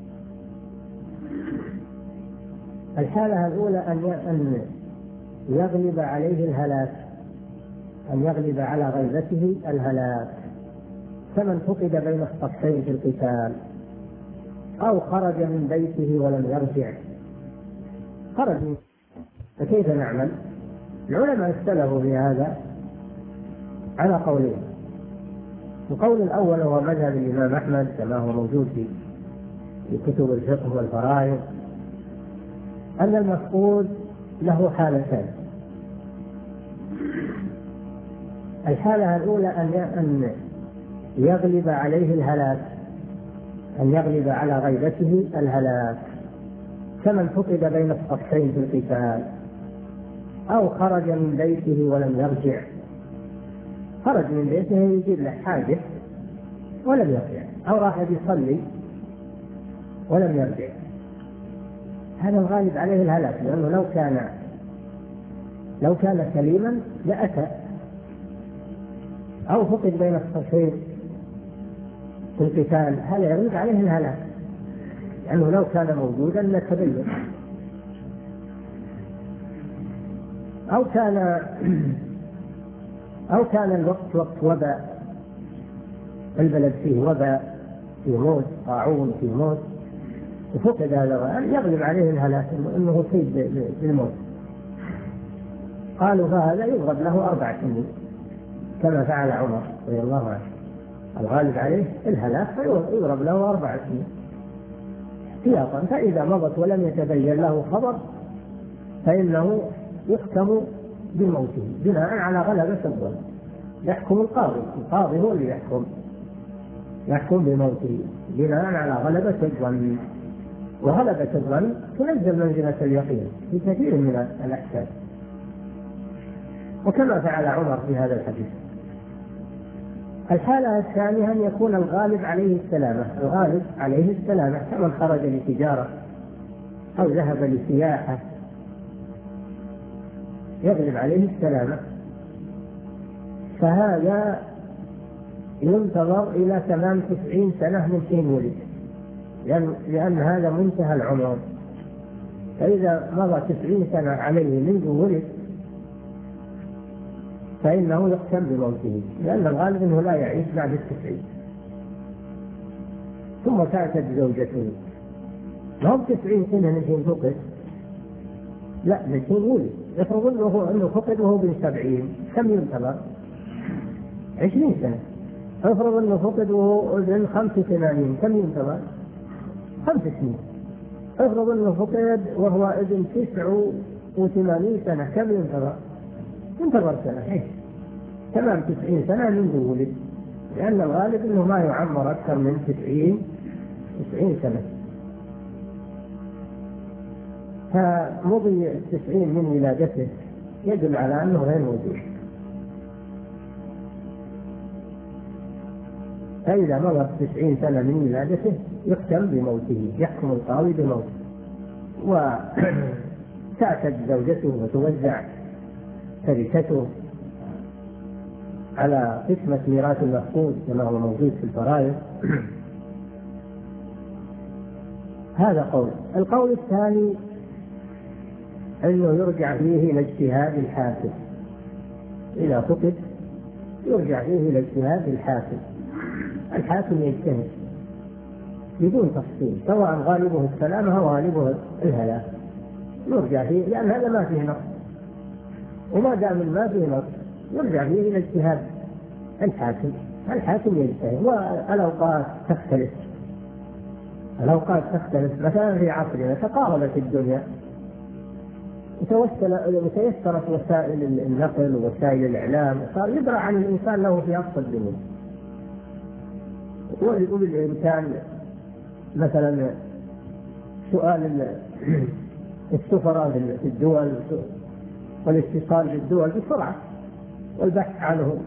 الحالة الأولى أن يغلب عليه الهلاك، أن يغلب على غيبته الهلاك، كمن فقد بين الصفين في القتال أو خرج من بيته ولم يرجع. خرج فكيف نعمل؟ العلماء اختلفوا في هذا على قولين. القول الأول هو مذهب الإمام أحمد كما هو موجود في كتب الفقه والفرائض، أن المفقود له حالتان. الحالة الأولى أن يغلب عليه الهلاك، أن يغلب على غيبته الهلاك كمن فقد بين الصفين في القتال أو خرج من بيته ولم يرجع. خرج من بيته يجيب له حاجة ولم يرجع، أو راح يصلي ولم يرجع، هذا الغالب عليه الهلاك، لأنه لو كان سليما لأتى. أو فقد بين الصفين في القتال، هذا يغلب عليه الهلاك، لأنه لو كان موجودا لتبين. أو كان الوقت وقت وباء، البلد فيه وباء، في موت، طاعون، في موت، وفقد هذا يغلب عليه الهلاك انه يصيب بالموت. قالوا فهذا يضرب له 4 سنين كما فعل عمر رضي الله عنه، الغالب عليه الهلاك فيضرب له 4 سنين احتياطا، فإذا مضت ولم يتبين له خبر فإنه يحكم بموته بناء على غلبة الظن. يحكم القاضي هو اللي يحكم بموته بناء على غلبة الظن، وغلبة الظن تنزل منزلة اليقين في كثير من الأحكام، وكما فعل عمر في هذا الحديث. الحالة الثانية أن يكون الغالب عليه السلامة كمن خرج لتجارة أو ذهب لسياحة يغلب عليه السلامة، فهذا ينتظر إلى تمام 90 سنة من حين ولد، لأن هذا منتهى العمر. فإذا مضى 90 سنة عليه منذ ولد فإنه يحكم بموته، لأن الغالب أنه لا يعيش بعد 90. ثم تعتد زوجته، ما هو 90 سنة من حين فقد، لا من حين ولد. يفرض أنه فقد وهو بن 70، كم ينتظر؟ 20 سنة. افرض أنه فقد وهو ابن 85، كم ينتظر؟ 5 سنين. افرض أنه فقد وهو ابن 89 سنة، كم ينتظر؟ ينتظر سنة، تمام 90 سنة منذ ولد، لأن الغالب أنه ما يعمر أكثر من 90 سنة. فمضي 90 من ولادته يدل على أنه غير موجود. فإذا مضت 90 سنة من ولادته يحكم بموته، يحكم القاضي بموته، وتعتد زوجته وتوزع تركته على قسمة ميراث المفقود كما هو موجود في الفرائض. هذا قول. القول الثاني أنه يرجع فيه إلى اجتهاد الحاكم، إذا فقد يرجع فيه إلى اجتهاد الحاكم. الحاكم يجتهد بدون تفصيل، سواء غالبه السلامة أو غالبه الهلاك، يرجع فيه، لأن هذا ما فيه نص، وما دام ما فيه نص يرجع فيه إلى اجتهاد الحاكم يجتهد. والأوقات تختلف، مثلا في عصرنا تقاربت الدنيا وتيسرت وسائل النقل ووسائل الإعلام، صار يدرى عن الإنسان له في أقصى الدنيا، وبالإمكان مثلا سؤال السفراء في الدول والاتصال بالدول بسرعة والبحث عنهم.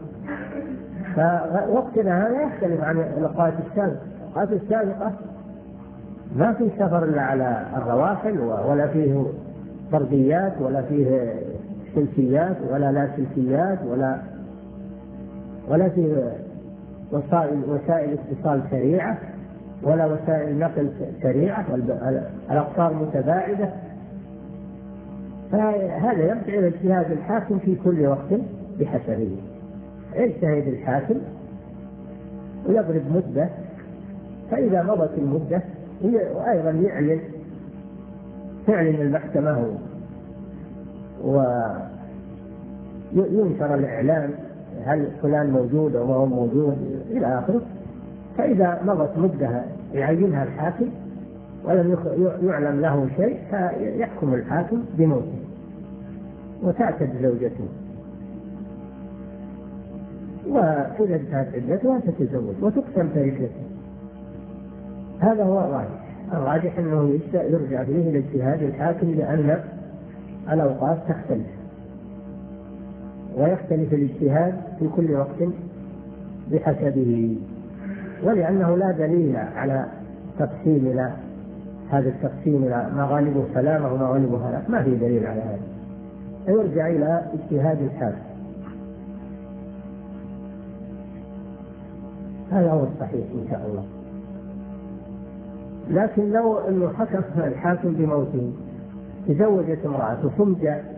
فوقتنا هذا يختلف عن الأوقات السابقة، ما في سفر إلا على الرواحل، ولا فيه برديات، ولا فيه سلكيات، ولا لا سلكيات، ولا فيه وسائل اتصال سريعة، ولا وسائل نقل سريعة، الأقطار متباعدة. فهذا يرجع إلى اجتهاد الحاكم في كل وقت بحسبه. يجتهد الحاكم ويضرب مدة، فإذا مضت المدة هي أيضا تعلن المحكمة وينشر الإعلان هل فلان موجود أو ما هو موجود إلى آخره. فإذا مضت مدة يعينها الحاكم ولم يعلم له شيء فيحكم الحاكم بموته وتعتد زوجته، وإذا انتهت عدتها تتزوج وتقسم تركته. هذا هو الراجح أنه يرجع فيه إلى اجتهاد الحاكم، لأن الأوقات تختلف ويختلف الاجتهاد في كل وقت بحسبه، ولأنه لا دليل على هذا التقسيم إلى مغالبه سلامة ومغالبه هلاك، ما في دليل على هذا، يرجع إلى اجتهاد الحاكم. هذا هو الصحيح إن شاء الله. لكن لو أنه حكم الحاكم بموته، تزوجت امرأته ثم جاء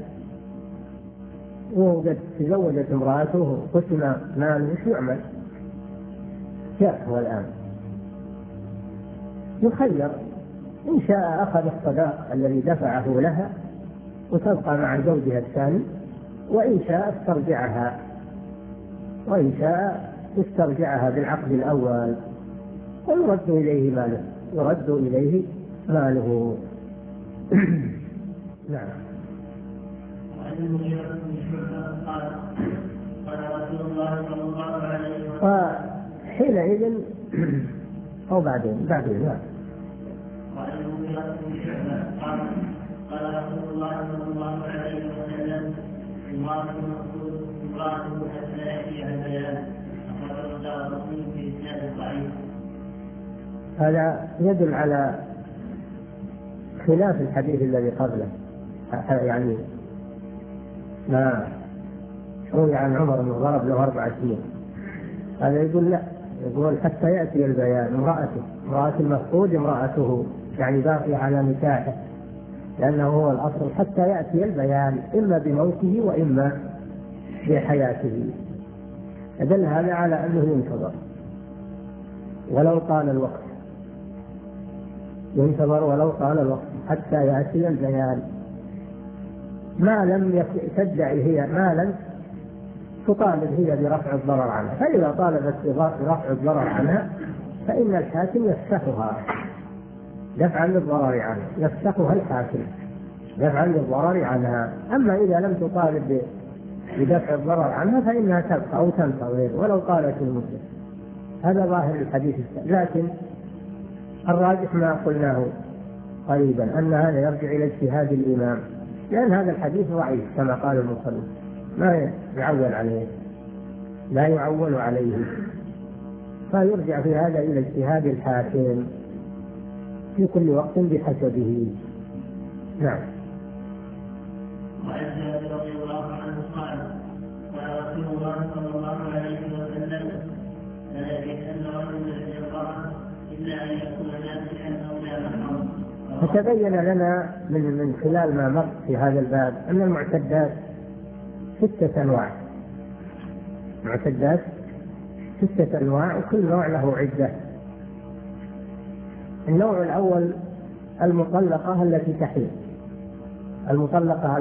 وقد تزوجت امرأته قسم ماله، وش يعمل؟ جاء هو الآن يخير، إن شاء أخذ الصداق الذي دفعه لها وتبقى مع زوجها الثاني، وإن شاء استرجعها بالعقد الأول ويرد إليه ماله. نعم. وحينئذ أو بعدين لا. قال رسول الله صلى الله عليه وسلم: امرأة حتى يأتي البيان. في إسناد ضعيف. هذا يدل على خلاف الحديث الذي قبله، يعني ما روي عن عمر بن ضرب له 4 سنين. هذا يقول لا، يقول حتى يأتي البيان. امرأة المفقود امرأته، يعني باقي على نكاحه، لأنه هو الأصل حتى يأتي البيان، إما بموته وإما بحياته. يدل هذا على أنه ينتظر ولو طال الوقت حتى يأتي البيان، ما لم تدعي هي، ما لم تطالب هي برفع الضرر عنها. فإذا طالبت برفع الضرر عنها فإن الحاكم يفسخها دفعا للضرر عنها، يفسخها الحاكم دفعا للضرر عنها. أما إذا لم تطالب بدفع الضرر عنها فإنها تبقى أو تنتظر ولو طالت المدة. هذا ظاهر الحديث. لكن الراجح ما قلناه قريبا، أن هذا يرجع إلى اجتهاد الإمام، لأن هذا الحديث ضعيف كما قال المصنف، لا يعول عليه، فيرجع في هذا إلى اجتهاد الحاكم في كل وقت بحسبه. نعم. وعن جابر رضي الله عنه قال: قال رسول الله صلى الله عليه وسلم: لا يحل رجل الجبار إلا أن يكون ناسحا أو لا محرم. فتبين لنا من خلال ما مر في هذا الباب أن المعتدات 6 أنواع. وكل نوع له عدة. النوع الأول المطلقة التي تحيض، المطلقة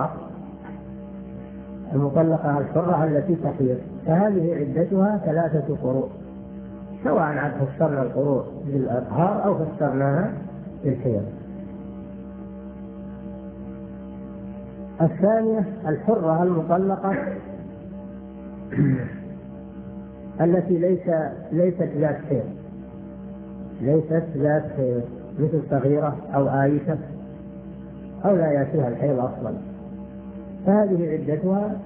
الحرة التي تحيض، فهذه عدتها 3 قروء، سواء عن فسرنا القروء بالإطهار أو فسرناها بالحيض. الثانية الحرة المطلقة التي ليست ذات حيض، مثل صغيرة أو آيسة أو لا يأتيها الحيض أصلا، فهذه عدتها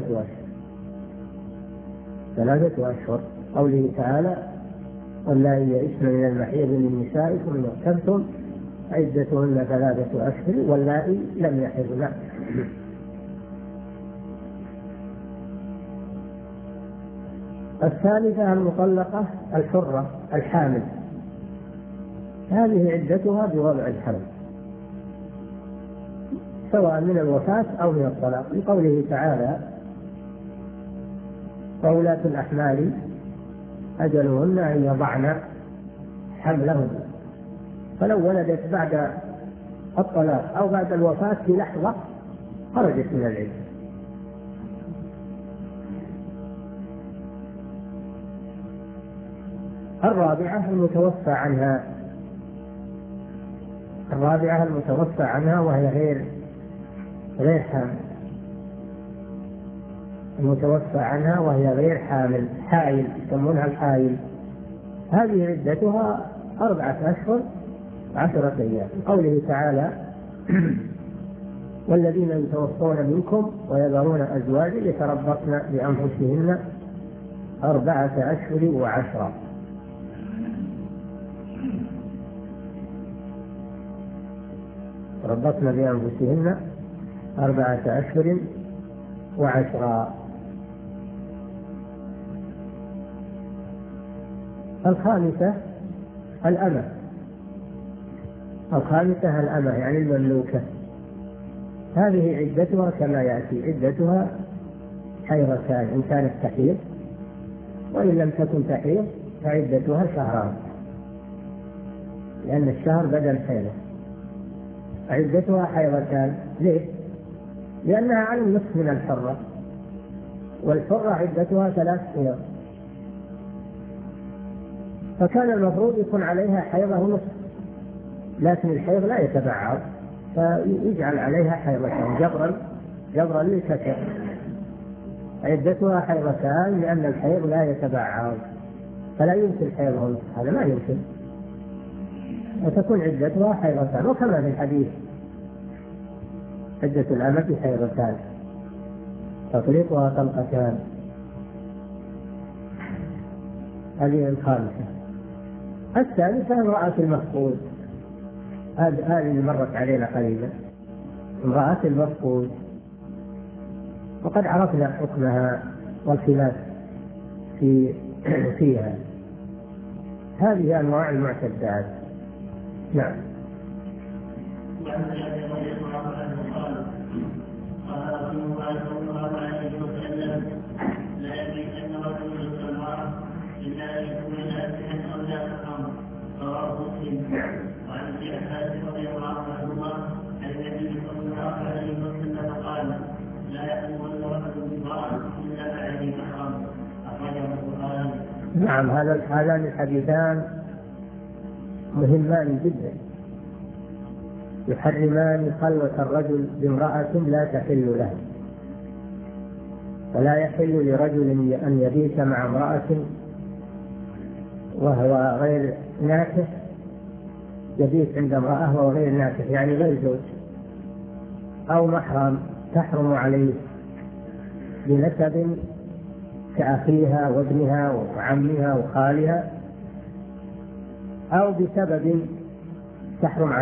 3 أشهر. قوله تعالى: واللائي يئسن من المحيض من نسائكم إن ارتبتم عدتهن 3 أشهر واللائي لم يحضن. الثالثة المطلقة الحرة الحامل، هذه عدتها بوضع الحمل، سواء من الوفاة أو من الطلاق، لقوله تعالى: وأولاة الأحمال أجلهن أن يضعن حملهن. فلو ولدت بعد الطلاق أو بعد الوفاة في لحظة خرجت من العدة. الرابعة المتوفى عنها وهي غير حامل. المتوفى عنها وهي غير حامل، حائل يسمونها الحائل. هذه عدتها 4 أشهر 10 أيام. قوله تعالى: والذين يتوفون منكم ويذرون أزواجا يتربصن بأنفسهن 4 أشهر و10. تربصن بأنفسهن 4 أشهر و10. الخامسة الأمة يعني المملوكة. هذه عدتها كما يأتي: عدتها حيضتان إن كانت تحيض، وإن لم تكن تحيض فعدتها شهران، لأن الشهر بدل حيضة. عدتها حيضتان. ليه؟ لأنها على النصف من الحرة، والحرة عدتها 3 حيض، فكان المفروض يكون عليها حيضة نصف، لكن الحيض لا يتبعض فيجعل عليها حيضتان جبرا للكسر. عدتها حيضتان لأن الحيض لا يتبعض، فلا يمكن حيضها نصف، هذا ما يمكن، وتكون عدتها حيضتان. وكما في الحديث: عدة الأمة حيضتان تطلقها طلقتان. هذه الخامسة. الثالثة امرأة المفقود. هذه اللي مرت علينا قليلا، امرأة المفقود، وقد عرفنا حكمها والخلاف فيها. هذه أنواع المعتدات. نعم. قال رسول الله صلى الله عليه وسلم: لا يبيتن رجل السماء إلا أن يكون ناسكا أو ذات أمر. رواه مسلم. وعن ابن عباس رضي الله عنهما عن النبي صلى الله عليه وسلم قال: لا يقوم رجل بامرأة إلا بعد محرم. أخرجه البخاري. نعم، هذان الحديثان مهمان جدا، يحرمان خلوة الرجل بامرأة لا تحل له. ولا يحل لرجل أن يبيت مع امرأة وهو غير ناكح، يبيت عند امرأة وهو غير ناكح يعني غير زوج أو محرم تحرم عليه بنسب كأخيها وابنها وعمها وخالها، أو بسبب تحرم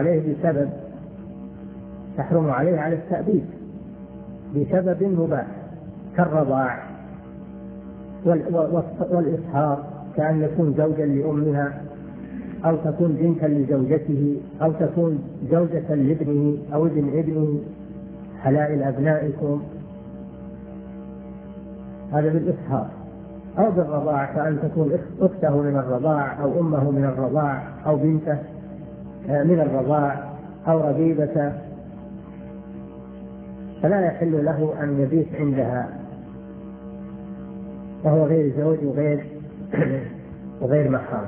عليه على التأبيد بسبب مباح كالرضاع والإصهار، كأن يكون زوجا لأمها أو تكون بنتا لزوجته أو تكون زوجة لابنه أو ابن ابنه، حلائل أبنائكم، هذا بالإصهار. أو بالرضاع، كأن تكون أخته من الرضاع أو أمه من الرضاع أو بنته من الرضاع أو ربيبة، فلا يحل له أن يبيت عندها وهو غير زوج وغير محرم،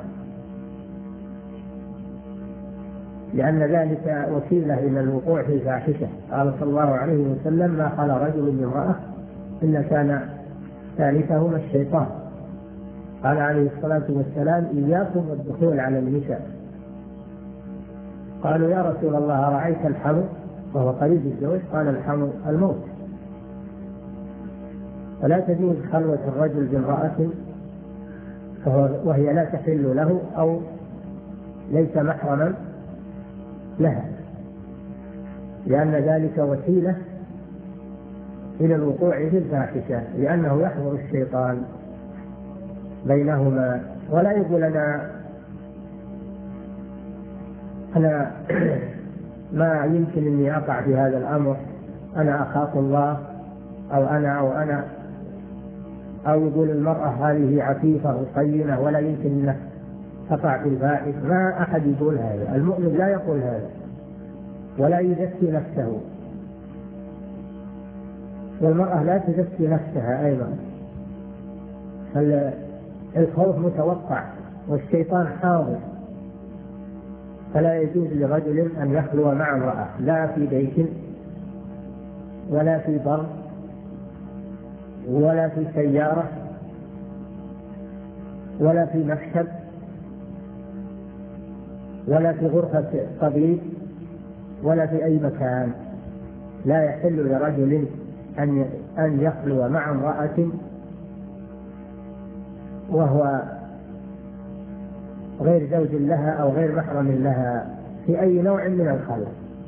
لأن ذلك وسيلة إلى الوقوع في الفاحشة. قال صلى الله عليه وسلم: ما خلا رجل بامرأة إلا كان ثالثهما الشيطان. قال عليه الصلاة والسلام: إياكم والدخول على النساء. قالوا: يا رسول الله رأيت الحمل وهو قريب الزوج؟ قال: الحمل الموت. فلا تجوز خلوة الرجل بامرأة وهي لا تحل له أو ليس محرما لها، لأن ذلك وسيلة إلى الوقوع في الفاحشة، لأنه يحضر الشيطان بينهما. ولا يقول أنا ما يمكن أني أقع في هذا الأمر، أنا أخاف الله أو أنا أو يقول المرأة هذه عفيفة وقيمة ولا يمكن أن تقع في الفاحش. ما أحد يقول هذا، المؤمن لا يقول هذا ولا يزكي نفسه، والمرأة لا تزكي نفسها أيضا. الخوف متوقع والشيطان حاضر، فلا يجوز لرجل أن يخلو مع امرأة، لا في بيت ولا في بر ولا في سيارة ولا في مكتب ولا في غرفة طبيب ولا في أي مكان. لا يحل لرجل أن يخلو مع امرأة وهو غير زوج لها أو غير محرم لها في أي نوع من الخلوة،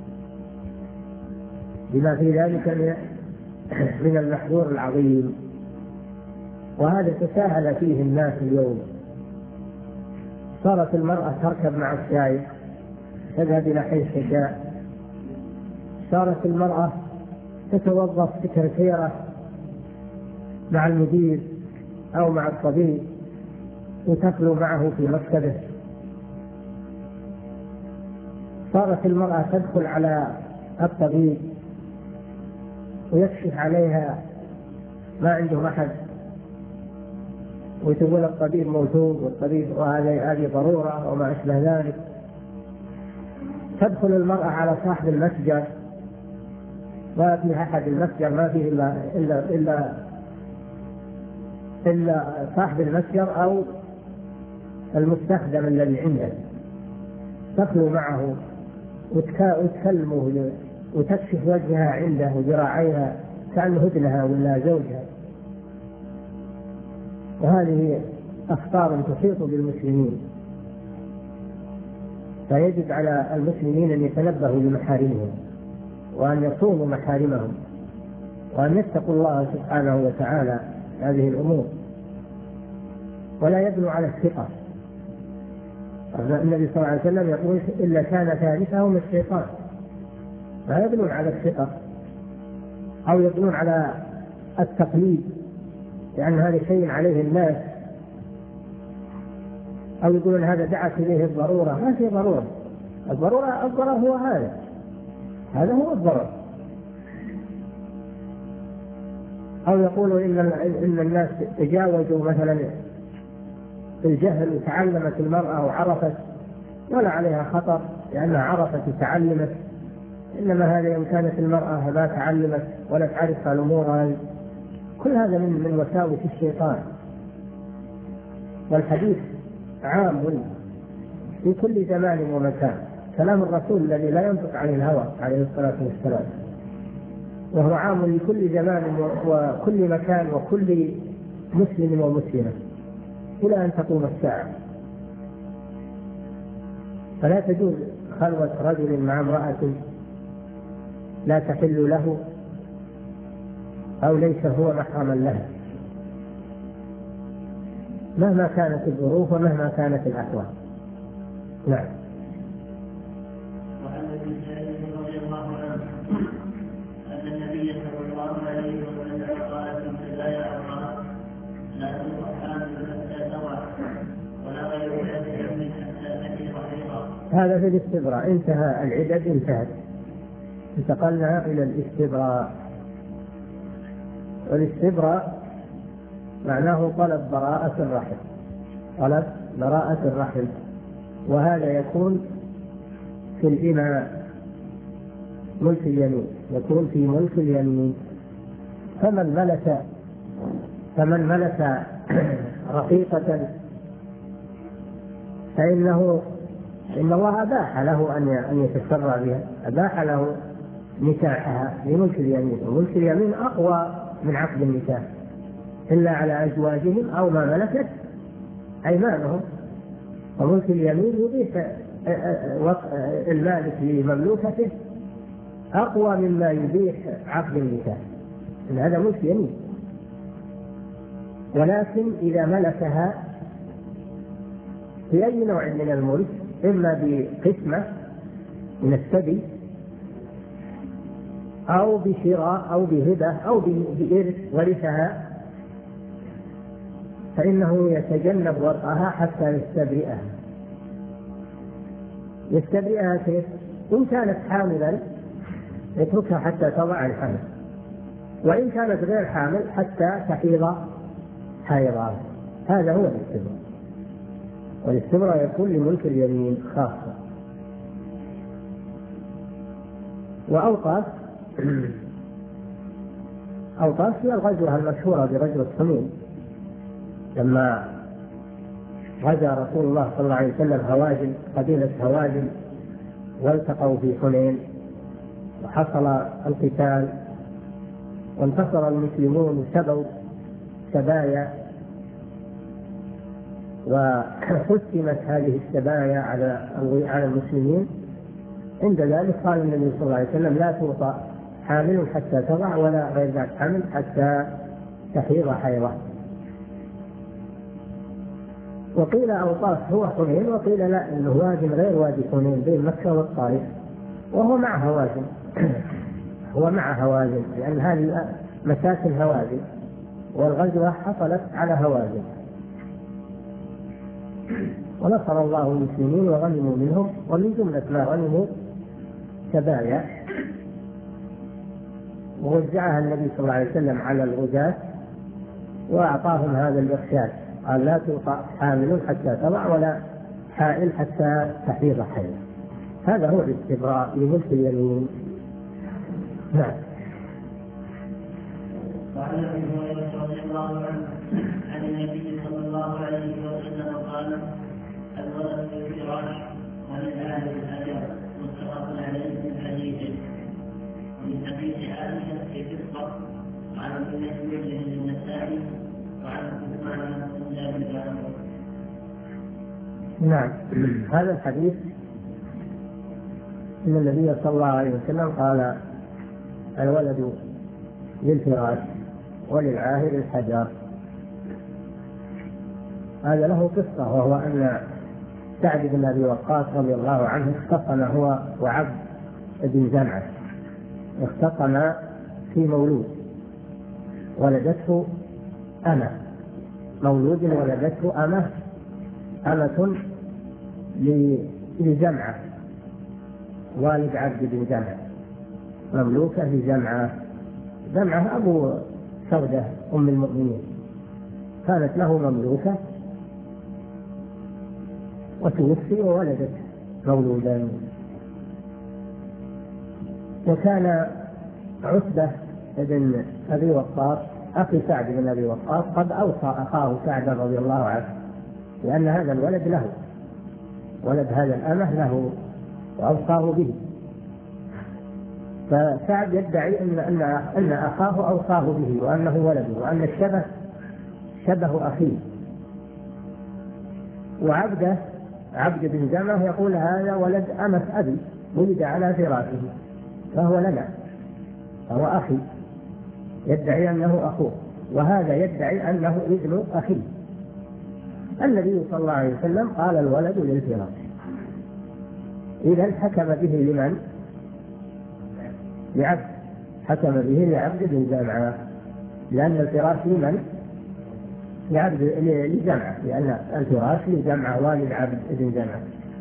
بما في ذلك من المحذور العظيم. وهذا تساهل فيه الناس اليوم. صارت المرأة تركب مع السائق تذهب إلى حيث تشاء، صارت المرأة تتوظف سكرتيرة مع المدير أو مع الطبيب وتخلو معه في مكتبه، صارت المرأة تدخل على الطبيب ويكشف عليها ما عنده أحد وتقول الطبيب موجود والطبيب وهذه ضرورة وما أشبه ذلك. تدخل المرأة على صاحب المتجر، ما في أحد المتجر ما فيه إلا صاحب المتجر أو المستخدم الذي عنده، تخلو معه وتكلمه وتكشف وجهها عنده وذراعيها كأنه ابنها ولا زوجها. وهذه أخطار تحيط بالمسلمين، فيجب على المسلمين أن يتنبهوا لمحارمهم وأن يصونوا محارمهم وأن يتقوا الله سبحانه وتعالى هذه الأمور، ولا يبنوا على الثقة. النبي صلى الله عليه وسلم يقول إلا كان ثالثهم الشيطان. لا يبنون على الثقة أو يبنون على التقليد لأن هذا شيء عليه الناس، أو يقولون هذا دعت إليه الضرورة. ما في ضرورة، الضرر هو هذا هو الضرر. أو يقولوا إن الناس تجاوزوا مثلا الجهل وتعلمت المرأة وعرفت ولا عليها خطر لأنها عرفت وتعلمت، إنما هذا يوم كانت المرأة ما تعلمت ولا تعرف الأمور هذه. كل هذا من وساوس الشيطان. والحديث عام في كل زمان ومكان، كلام الرسول الذي لا ينطق عن الهوى عليه الصلاة والسلام، وهو عام لكل زمان وكل مكان وكل مسلم ومسلمة إلى أن تقوم الساعة. فلا تجوز خلوة رجل مع امرأة لا تحل له أو ليس هو محرما لها مهما كانت الظروف ومهما كانت الأحوال. نعم. وعن ابن سعيد رضي الله عنه أن النبي صلى الله عليه وسلم قال في لا يا الله لا تطعن حتى تضع ولا غير ذلك من حتى تحيض حيضا. هذا في الاستبراء، انتهى العدد، انتهت، انتقلنا إلى الاستبراء. والاستبراء معناه طلب براءة الرحم، طلب براءة الرحم، وهذا يكون في الإماء ملك اليمين، يكون في ملك اليمين. فمن ملك رقيقة فإن الله أباح له أن يتسرع بها، أباح له نكاحها بملك اليمين، وملك اليمين أقوى من عقد النكاح إلا على أزواجهم أو ما ملكت أيمانهم. وملك اليمين يبيح المالك لمملوكته أقوى مما يبيح عقد النكاح، إن هذا ملك يمين. ولكن إذا ملكها في أي نوع من الملك، إما بقسمة من السبي أو بشراء أو بهبة أو بإرث ورثها، فإنه يتجنب وطئها حتى يستبرئها كيف؟ إن كانت حاملا يتركها حتى تضع الحمل، وإن كانت غير حامل حتى تحيض حيضا. هذا هو الاستبراء، والاستبراء يكون لملك اليمين خاصة. وأوطاس هي الغزوة المشهورة بغزوة حنين، لما غزا رسول الله صلى الله عليه وسلم هوازن، قبيلة هوازن، والتقوا في حنين وحصل القتال وانتصر المسلمون وسبوا سبايا، وقسمت هذه السبايا على المسلمين. عند ذلك قال النبي صلى الله عليه وسلم: لا توطأ حامل حتى تضع، ولا غير ذات حمل حتى تحيض حيضة. وقيل أوطاس هو حنين، وقيل لا، إنه وادي غير وادي حنين بين مكة والطائف، وهو مع هوازن هو مع هوازن، لأن هذه مساكن هوازن، والغزوة حصلت على هوازن. ونصر الله المسلمين وغنموا منهم، ومن جملة ما غنموا سبايا ووزعها النبي صلى الله عليه وسلم على الغزاة وأعطاهم هذا الإرشاد، قال: لا توطأ حامل حتى تضع، ولا حائل حتى تحيض حيض. هذا هو الاستبراء لملك اليمين. نعم. وعن ابي هريره رضي الله عنه عن النبي صلى الله عليه وسلم قال: الولد للفراش وللأهل الأجر، متفق عليه من حديث. ومن حديث عائشة في قصة وعن ابن مسعود النسائي وعن عثمان بن جابر. نعم. هذا الحديث إن النبي صلى الله عليه وسلم قال: الولد للفراش وللعاهر الحجر. هذا له قصة، وهو أن سعد بن أبي وقاص رضي الله عنه اختصم هو وعبد بن زمعة، اختصم في مولود ولدته أمة، مولود ولدته أمة لزمعة والد عبد بن زمعة، مملوكة لزمعة. زمعة أبو سودة أم المؤمنين، كانت له مملوكة وتوفي وولدت مولودا. وكان عتبة بن أبي وقاص أخي سعد بن أبي وقاص قد أوصى أخاه سعد رضي الله عنه، لأن هذا الولد له، ولد هذا الأمة له، وأوصاه به. فسعد يدعي أن أخاه أوصاه به، وأنه ولده، وأن الشبه شبه أخيه. عبد بن زمعة يقول: هذا ولد أمة أبي، ولد على فراشه، فهو لنا، فهو أخي، يدعي أنه أخوه، وهذا يدعي أنه ابن أخيه. النبي صلى الله عليه وسلم قال: الولد للفراش. إذا حكم به لمن؟ لعبد، حكم به لعبد بن زمعة، لأن الفراش لمن؟ لجمعة، لأن الفراش لجمعة والد عبد بن زمعة.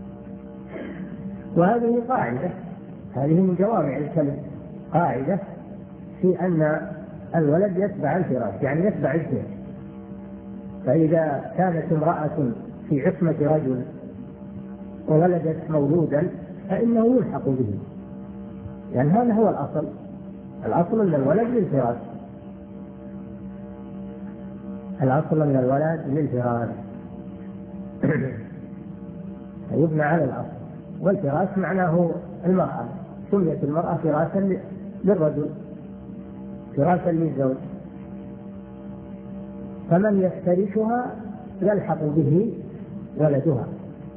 وهذه قاعدة، هذه من جوامع الكلم، قاعدة في أن الولد يتبع الفراش، يعني يتبع الزوج. فإذا كانت امرأة في عصمة رجل وولدت مولودا فإنه يلحق به، يعني هذا هو الأصل أن الولد للفراش، الأصل أن الولد للفراش يبنى على الأصل. والفراش معناه المرأة، سميت المرأة فراشا للرجل، فراشا للزوج، فمن يفترشها يلحق به ولدها،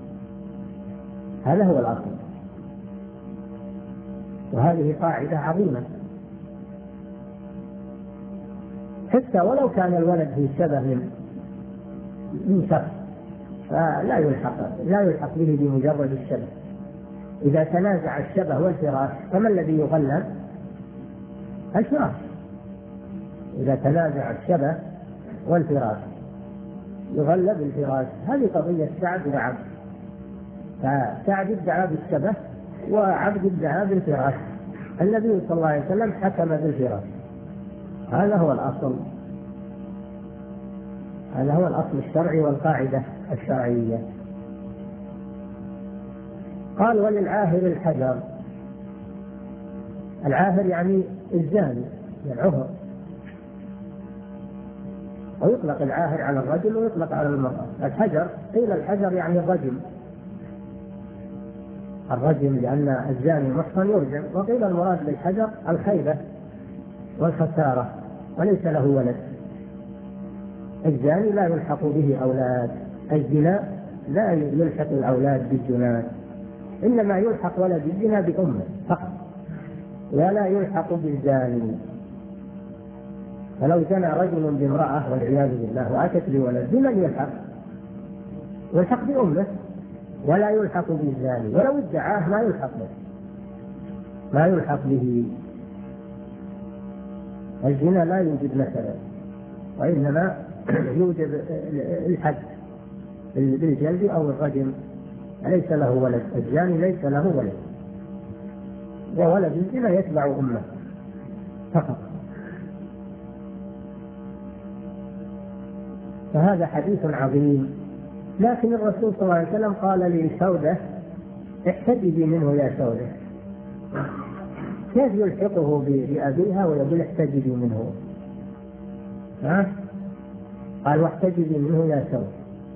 هذا هو الأصل. وهذه قاعدة عظيمة، حتى ولو كان الولد في شبه من شخص فلا يلحق به بمجرد الشبه. إذا تنازع الشبه والفراش فما الذي يغلب؟ الفراش. إذا تنازع الشبه والفراش يغلى بالفراش. هذه قضية سعد وعبد، فسعد ادعى بالشبه وعبد ادعى بالفراش. النبي صلى الله عليه وسلم حكم بالفراش. هذا هو الأصل، هذا هو الأصل الشرعي والقاعدة الشرعية. قال وللعاهر الحجر. العاهر يعني الزاني، العهر، ويطلق العاهر على الرجل ويطلق على المرأة. الحجر قيل الحجر يعني الرجم لأن الزاني محصن يرجم، وقيل المراد بالحجر الخيبة والخسارة وليس له ولد. الزاني لا يلحق به أولاد، الزنا لا يلحق الأولاد بالزنا، إنما يلحق ولد الزنا بأمه فقط، ولا يلحق بالزاني. فلو زنى رجل بامرأة والعياذ بالله وأتت بولد بمن يلحق؟ يلحق بأمه ولا يلحق بالزاني، ولو ادعاه ما يلحق به. الزنا لا يوجد مثلا، وإنما يوجد الحد بالجلد أو الرجم. ليس له ولد، الزاني ليس له ولد، وولد الزنا يتبع أمه فقط. فهذا حديث عظيم. لكن الرسول صلى الله عليه وسلم قال لسودة احتجبي منه يا سودة. كيف يلحقه بأبيها ويقول احتجبي منه؟ قال واحتجبي منه يا سودة.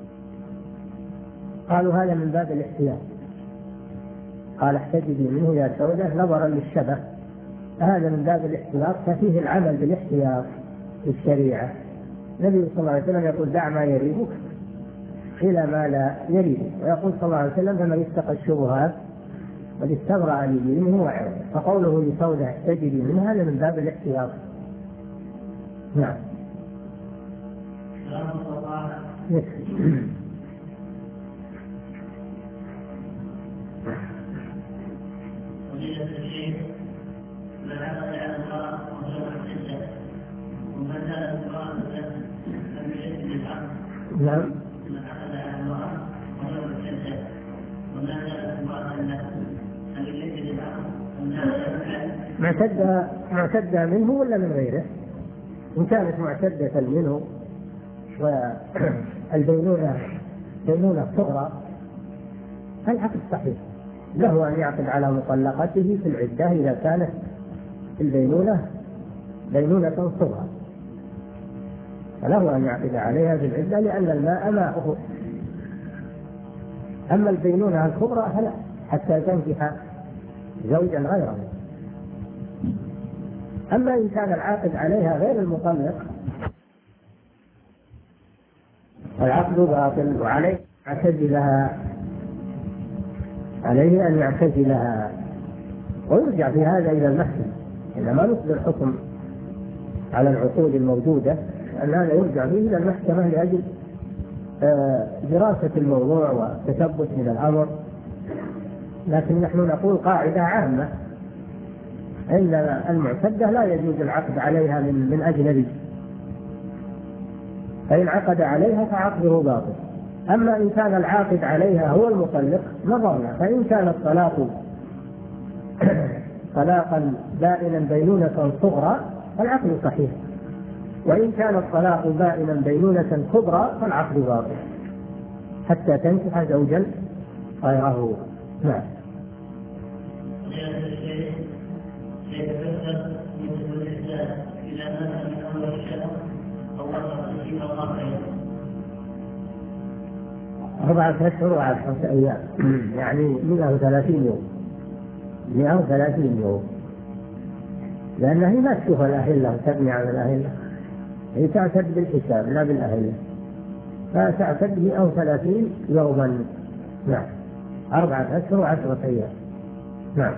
قالوا هذا من باب الاحتياط. قال احتجبي منه يا سودة نظرا للشبه، هذا من باب الاحتياط، ففيه العمل بالاحتياط في الشريعة. النبي صلى الله عليه وسلم يقول دع ما يريبك إلى ما لا يريبك، ويقول صلى الله عليه وسلم فمن اتقى الشبهات قد استبرأ لدينه وعرضه. فقوله لسودة احتجبي منه هذا من باب الاحتياط. نعم. نعم. معتدة منه ولا من غيره؟ إن كانت معتدة منه والبينونة صغرى فالعقد صحيح، له أن يعقد على مطلقته في العدة إذا كانت البينونة صغرى، فله أن يعقد عليها في العدة لأن الماء ماؤه. أما البينونة الكبرى فلا، حتى تنكح زوجا غيره. أما إن كان العاقد عليها غير المطلق العقد باطل، وعليه أن يعتزلها ويرجع في هذا إلى المحكمة. إنما نصدر الحكم على العقود الموجودة أن هذا يرجع فيه إلى المحكمة لأجل دراسة الموضوع وتثبت من الأمر. لكن نحن نقول قاعدة عامة إن المعتدة لا يجوز العقد عليها من أجنبي، فإن عقد عليها فعقده باطل. أما إن كان العاقد عليها هو المطلق نظرنا، فإن كان الطلاق طلاقا بائنا بينونة صغرى فالعقد صحيح، وإن كان الطلاق بائنا بينونة كبرى فالعقد باطل حتى تنكح زوجا غيره. نعم. أربعة أشهر و10 أيام يعني 130 يوم. 130 يوم، لأنها هي ما تشوف الأهلة وتبني على الأهلة، هي تعتد بالحساب لا بالأهلة، فتعتد 130 يوما. نعم. 4 أشهر و10 أيام. نعم.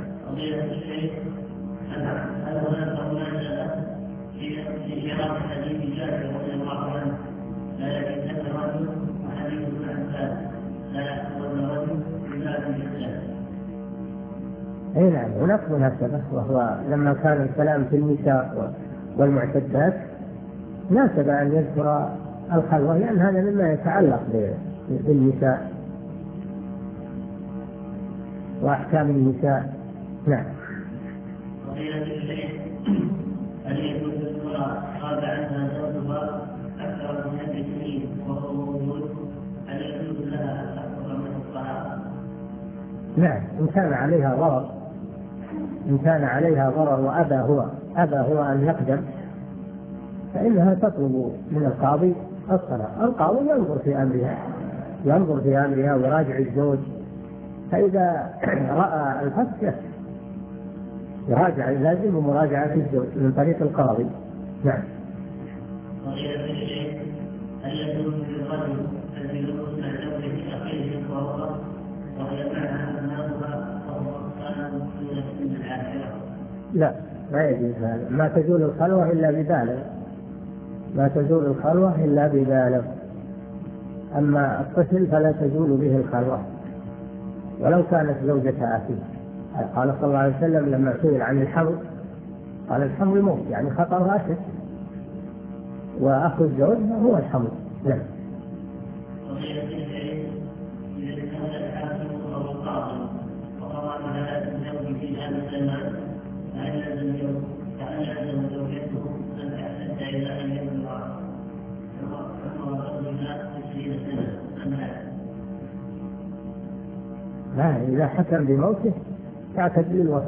هل هناك مناسبة في قراءة حديث جابر رضي الله عنه لا يتكلم الرجل وحديث الأنفال لا يأخذ الرجل بباب الإسلام؟ أي نعم، هناك مناسبة، وهو لما كان الكلام في النساء والمعتدات ناسب أن يذكر الخلوة، لأن هذا مما يتعلق بالنساء وأحكام النساء. نعم. فضيلة الشيخ، هل يجوز للمرأة غاب عنها زوجها أكثر من 7 سنين وهو موجود، هل يجوز لها أن تأخذ منه الطلاق؟ نعم، إن كان عليها ضرر وأبى هو أن يقدم، فإنها تطلب من القاضي الطلاق. القاضي ينظر في أمرها ويراجع الزوج، فإذا رأى الفسخ يراجع، لازم مراجعة الزوج من طريق القاضي. نعم. فضيلة الشيخ، هل يجوز للرجل الجلوس مع زوجة أخيه الغرفة وهي معها أبناؤها وهو كان دون سن العاشرة؟ لا، ما يجوز هذا. ما تزول الخلوة إلا ببالغ. أما الطفل فلا تزول به الخلوة ولو كانت زوجة أخيه. قال صلى الله عليه وسلم لما سئل عن الحمل قال الحمل موت، يعني خطرها أشد، وأخو الزوج هو الحمل. نعم. فضيلة الشيخ، إذا كان الحاكم أو القاضي وقضى على الزوج في هذا الزمان فهل لازم زوجته أن تعتد إلى أن يبلغ زوجها 20 سنة أم لا؟ لا، إذا حكم بموته تعتد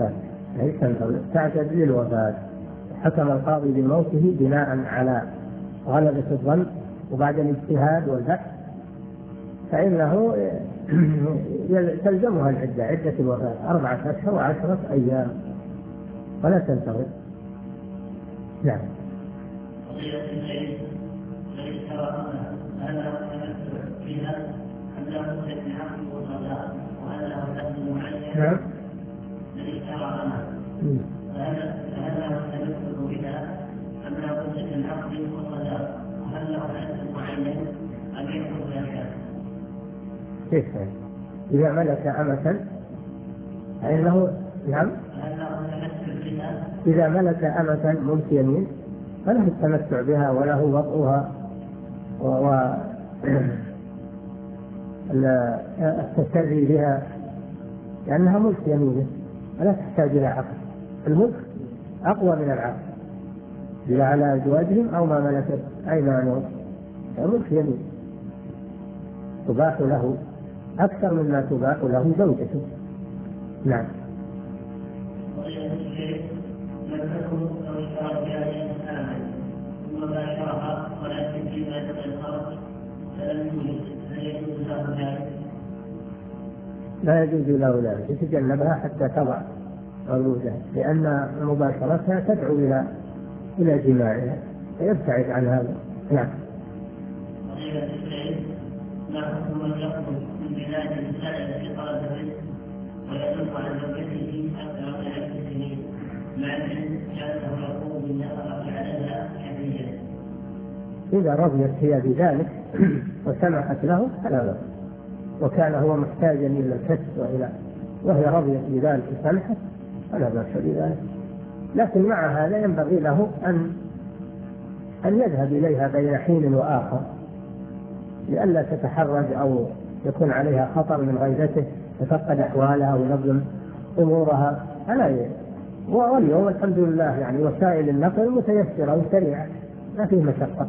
للوفاة. حكم القاضي بموته بناء على غلبة الظن وبعد الاجتهاد والبحث، فإنه تلزمها عدة الوفاة 4 أشهر و10 أيام ولا تنتظر. نعم. فضيلة الشيخ، ليس هذا فيها أن لا بد من عقد وطلاق وهل له حد معين؟ نعم. ليس فهذا سنذكر بها أن لا بد من عقد وطلاق وهل له حد معين أم يكون ذلك؟ كيف؟ إذا ملك أمة فإنه نعم. إذا ملك أمة ملك يمين فله التمتع بها وله وطئها التسري بها، لأنها ملك يمينه ولا تحتاج إلى عقد. الملك أقوى من العقد، إذا على أزواجهم أو ما ملكت أيمانهم، ملك يمين تباح له أكثر مما تباح له زوجته. نعم. لم تكن أو اشترك بها آمن ثم باشرها ولكن في مادة الخرج فلم يوجد، هل يجوز له ذلك؟ لا يجوز له ذلك، يتجنبها حتى تضع عروجها، لأن مباشرتها تدعو إلى جماعها فيبتعد عن هذا. نعم. ما حكم من يخرج من بلاد السائل في طلب الرزق ويصرف عن زوجته أكثر من 10 سنين مع العلم جاءته يقوم بالنفقة عليها كثيرا؟ إذا رضيت هي بذلك وسمحت له فلا بأس، وكان هو محتاجا إلى الكسب وهي رضيت بذلك وسمحت فلا بأس بذلك. لكن مع هذا ينبغي له أن يذهب إليها بين حين وآخر لئلا تتحرج أو يكون عليها خطر من غيبته، تفقد أحوالها وينظم أمورها. واليوم الحمد لله يعني وسائل النقل متيسرة وسريعة ما فيه مشقة،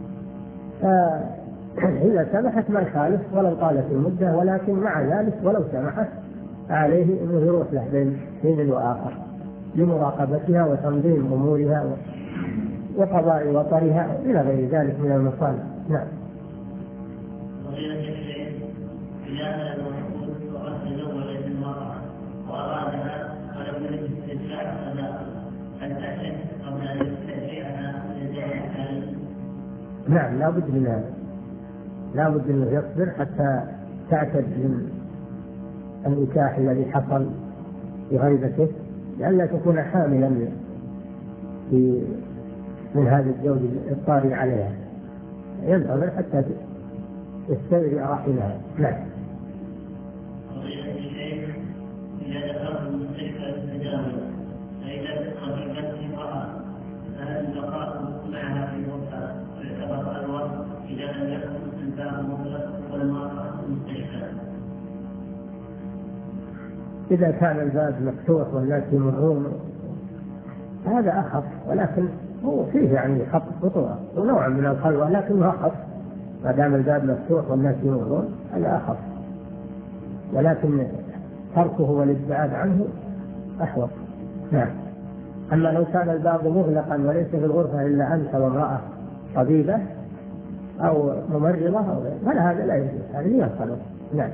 فإذا سمحت ما يخالف ولو طالت المدة، ولكن مع ذلك ولو سمحت عليه أنه يروح له بين حين وآخر لمراقبتها وتنظيم أمورها وقضاء وطرها إلى غير ذلك من المصالح. نعم. إذا المفروض وقد تزوجت المرأة وأرادها ولم يرد استرجاع أن تعتد قبل أن يسترجعها للزواج. نعم، لا بد من هذا، لا بد أنه يصبر حتى تعتد من النكاح الذي حصل بغيبته، لئلا تكون حاملا من هذا الزوج الطارئ عليها، ينتظر حتى يستبرئ رحمها. نعم. إذا ذكرت المستشفى التجاوز فإذا خفيفت امرأة فهل البقاء معها في الغرفة يعتبر الوصف إذا إذا كان الباب مفتوح والناس يمرون هذا أخف، ولكن هو فيه يعني خط خطوة ونوع من الخلوة لكنه أخف، ما دام الباب مفتوح والناس يمرون هذا أخف، ولكن تركه والابتعاد عنه أحوط. نعم. أما لو كان الباب مغلقا وليس في الغرفة إلا أنت وامرأة طبيبة أو ممرضة فلا هذا لا يجوز، هذه هي الخلوة. نعم.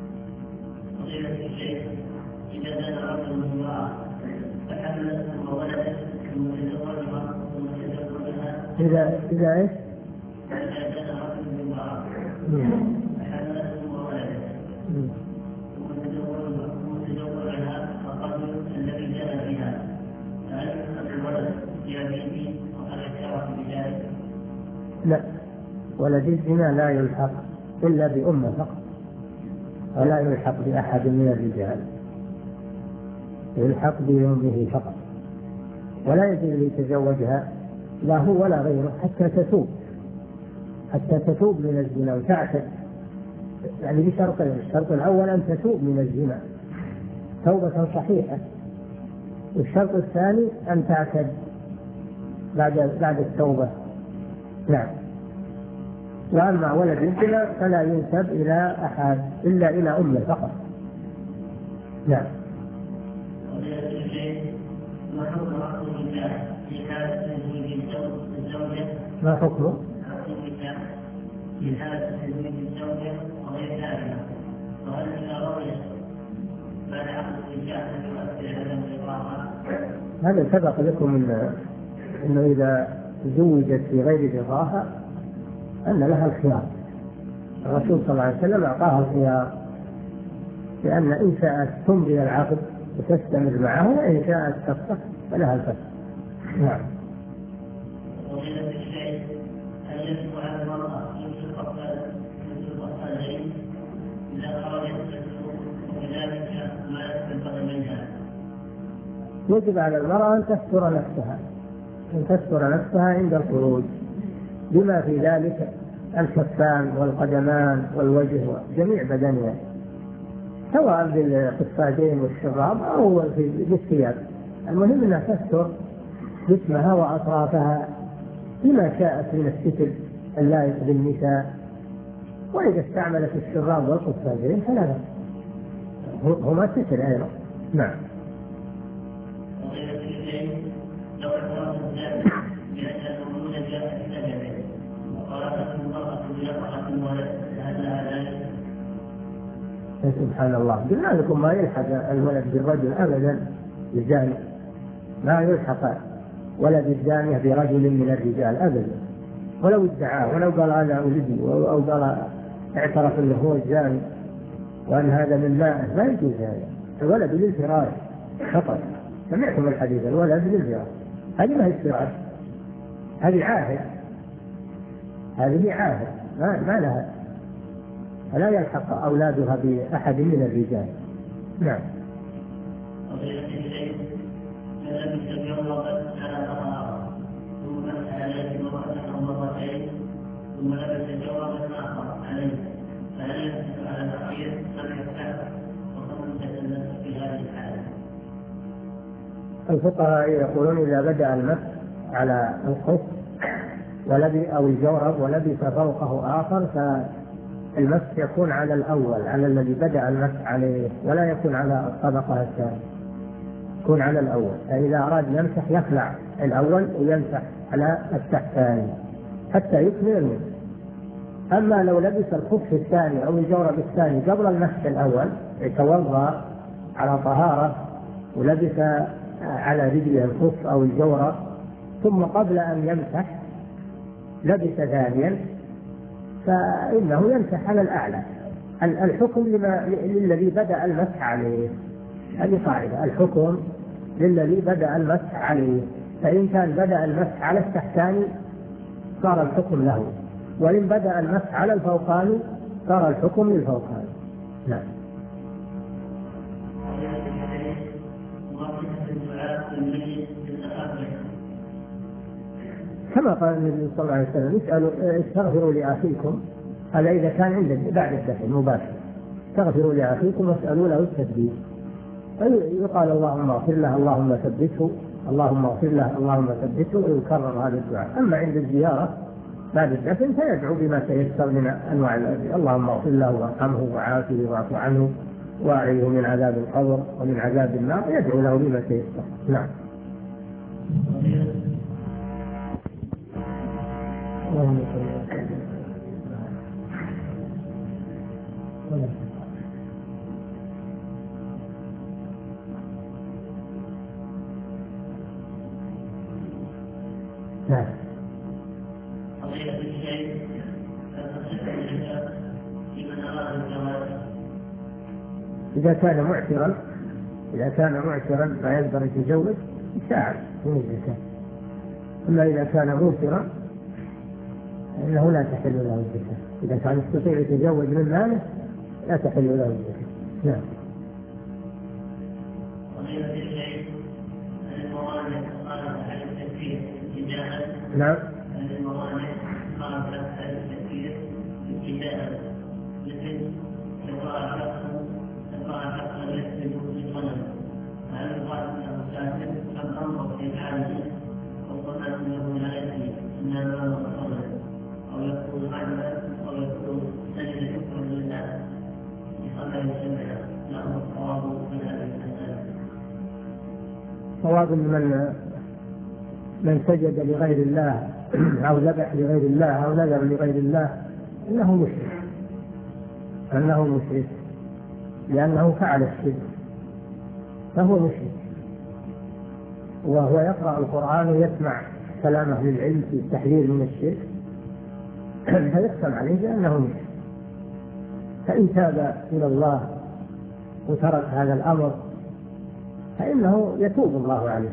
إذا كان رجل من امرأة فحملت وولدت ثم تزوجها ثم تزوجها إذا إيش؟ إذا كان رجل من امرأة فحملت وولدت ثم تزوجها فقبل الذي جاء بها فهل يلحق الولد بأبيه وقد اعترف بذلك؟ لا، ولد الزنا لا يلحق إلا بأمه فقط، ولا يلحق بأحد من الرجال، يلحق بأمه فقط، ولا يجوز يتزوجها لا هو ولا غيره حتى تتوب من الزنا وتعتد، يعني بشرطين: الشرط الأول أن تتوب من الزنا توبة صحيحة، والشرط الثاني أن تعتد بعد التوبة. نعم. وأما ولد الزنا فلا ينسب إلى أحد إلا إلى أمه فقط. نعم. ما حكمه؟ هذا سبق لكم إنه إذا زوجت في غير رضاها أن لها الخيار، الرسول صلى الله عليه وسلم أعطاها الخيار، لأن إن شاءت تمضي العقد وتستمر معه، وإن شاءت تفسخ فلها الفسخ. نعم. يجب على المرأة أن تستر نفسها عند الخروج بما في ذلك الكفان والقدمان والوجه وجميع بدنها، سواء بالقفازين والشراب أو بالثياب، المهم أنها تستر جسمها وأطرافها بما شاءت من الستر اللائق بالنساء، وإذا استعملت الشراب والقفازين فلا هما ستر أيضا. نعم. سبحان الله، قلنا لكم ما يلحق الولد بالرجل أبدا الزاني، ما يلحق ولد الزانية برجل من الرجال أبدا، ولو ادعاه ولو قال هذا ولدي أو قال اعترف أنه هو الزاني وأن هذا من ماء، ما يجوز هذا. الولد للفراش فقط، سمعتم الحديث الولد للفراش، هذه ما هي الفراش، هذه عاهد، هذه عاهد ما لها، فلا يلحق أولادها بأحد من الرجال. نعم. الفقهاء يقولون إذا بدأ المسح على الخف أو الجورب ولبس فوقه آخر فالمسح يكون على الأول، على الذي بدأ المسح عليه، ولا يكون على الطبقة الثانية، يكون على الأول. فإذا أراد يمسح يخلع الأول ويمسح على الثاني حتى يكمل المسح. أما لو لبس الخف الثاني أو الجورب الثاني قبل المسح الأول، يتوضأ على طهارة ولبس على رجله الخف أو الجورب ثم قبل أن يمسح لبس ثانيا، فإنه يمسح على الأعلى. الحكم للذي بدأ المسح عليه، هذه قاعدة، الحكم للذي بدأ المسح عليه، فإن كان بدأ المسح على التحتاني صار الحكم له، وإن بدأ المسح على الفوقاني صار الحكم للفوقاني. نعم. كما قال النبي صلى الله عليه وسلم: استغفروا لأخيكم، هذا إذا كان بعد الدفن مباشر، استغفروا لأخيكم واسألوا له التثبيت. يقال اللهم اغفر له، اللهم ثبته، اللهم اغفر له، اللهم ثبته، ويكرر هذا الدعاء. أما عند الزيارة بعد الدفن فيدعو بما تيسر من أنواع الأدعية، اللهم اغفر له وارحمه وعافه واعف عنه وأعيذه من عذاب القبر ومن عذاب النار، يدعو له بما تيسر. نعم. نعم. إذا كان معسرا فيقدر يتزوج يساعد من الزكاة. أما إذا كان موسرا فإنه لا تحل له الزكاة. إذا كان يستطيع يتزوج من ماله لا تحل له الزكاة. نعم. نعم. صواب من سجد لغير الله أو ذبح لغير الله أو نذر لغير الله أنه مشرك لأنه فعل الشرك فهو مشرك، وهو يقرأ القرآن ويسمع كلام أهل العلم في التحذير من الشرك فيحكم عليه بأنه مشرك. فإن تاب إلى الله وترك هذا الأمر فإنه يتوب الله عليه.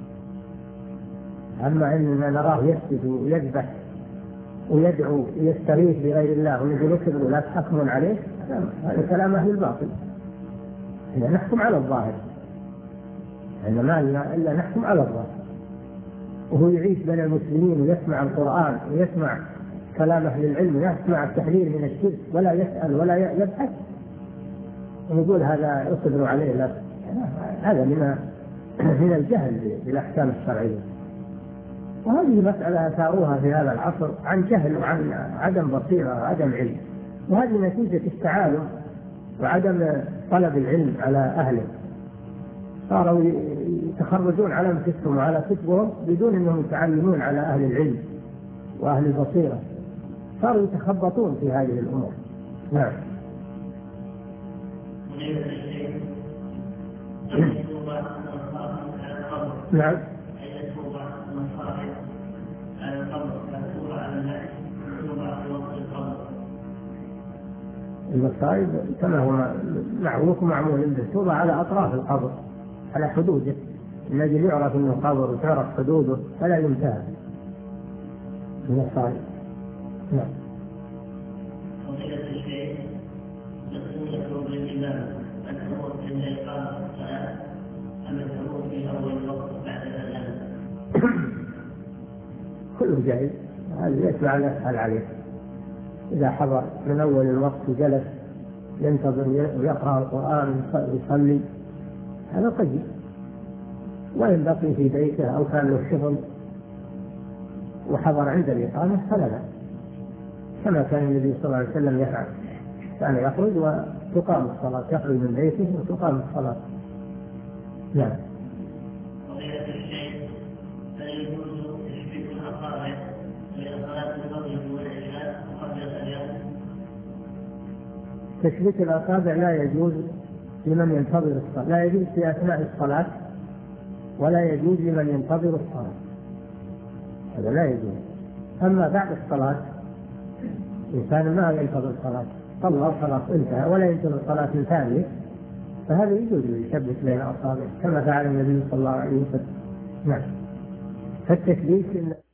أما إننا نراه يسجد ويذبح ويدعو ويستغيث بغير الله ونقول اكبروا لا تحكمون عليه، هذا كلام أهل الباطل. إحنا نحكم على الظاهر، إحنا ما لنا إلا نحكم على الظاهر. وهو يعيش بين المسلمين ويسمع القرآن ويسمع كلام أهل العلم ويسمع التحذير من الشرك ولا يسأل ولا يبحث ونقول هذا اقدروا عليه، لا، هذا من الجهل بالأحكام الشرعية. وهذه مسألة أثاروها في هذا العصر عن جهل وعن عدم بصيرة وعدم علم، وهذه نتيجة التعالم وعدم طلب العلم على أهله. صاروا يتخرجون على أنفسهم وعلى كتبهم بدون أنهم يتعلمون على أهل العلم وأهل البصيرة، صاروا يتخبطون في هذه الأمور. نعم. نعم. المصائب كما هو معروف ومعمول به توضع على أطراف القبر على حدوده، من أجل يعرف أنه قبر وتعرف حدوده فلا ينتهى من المصائب. نعم. كله جائز، هذا يتبع الأسهل عليه. إذا حضر من أول الوقت وجلس ينتظر ويقرأ القرآن ويصلي هذا طيب، وإن بقي في بيته أو كان له شغل وحضر عند الإقامة فلا لا، كما كان النبي صلى الله عليه وسلم يفعل، كان يخرج وتقام الصلاة، يخرج من بيته وتقام الصلاة. نعم. تشبيك الأصابع لا يجوز لمن ينتظر الصلاة، لا يجوز في أثناء الصلاة ولا يجوز لمن ينتظر الصلاة، هذا لا يجوز. أما بعد الصلاة إنسان ما ينتظر الصلاة صلى خلاص انتهى ولا ينتظر صلاة ثانية فهذا يجوز يشبك بين الأصابع كما فعل النبي صلى الله عليه وسلم. نعم. فالتشبيك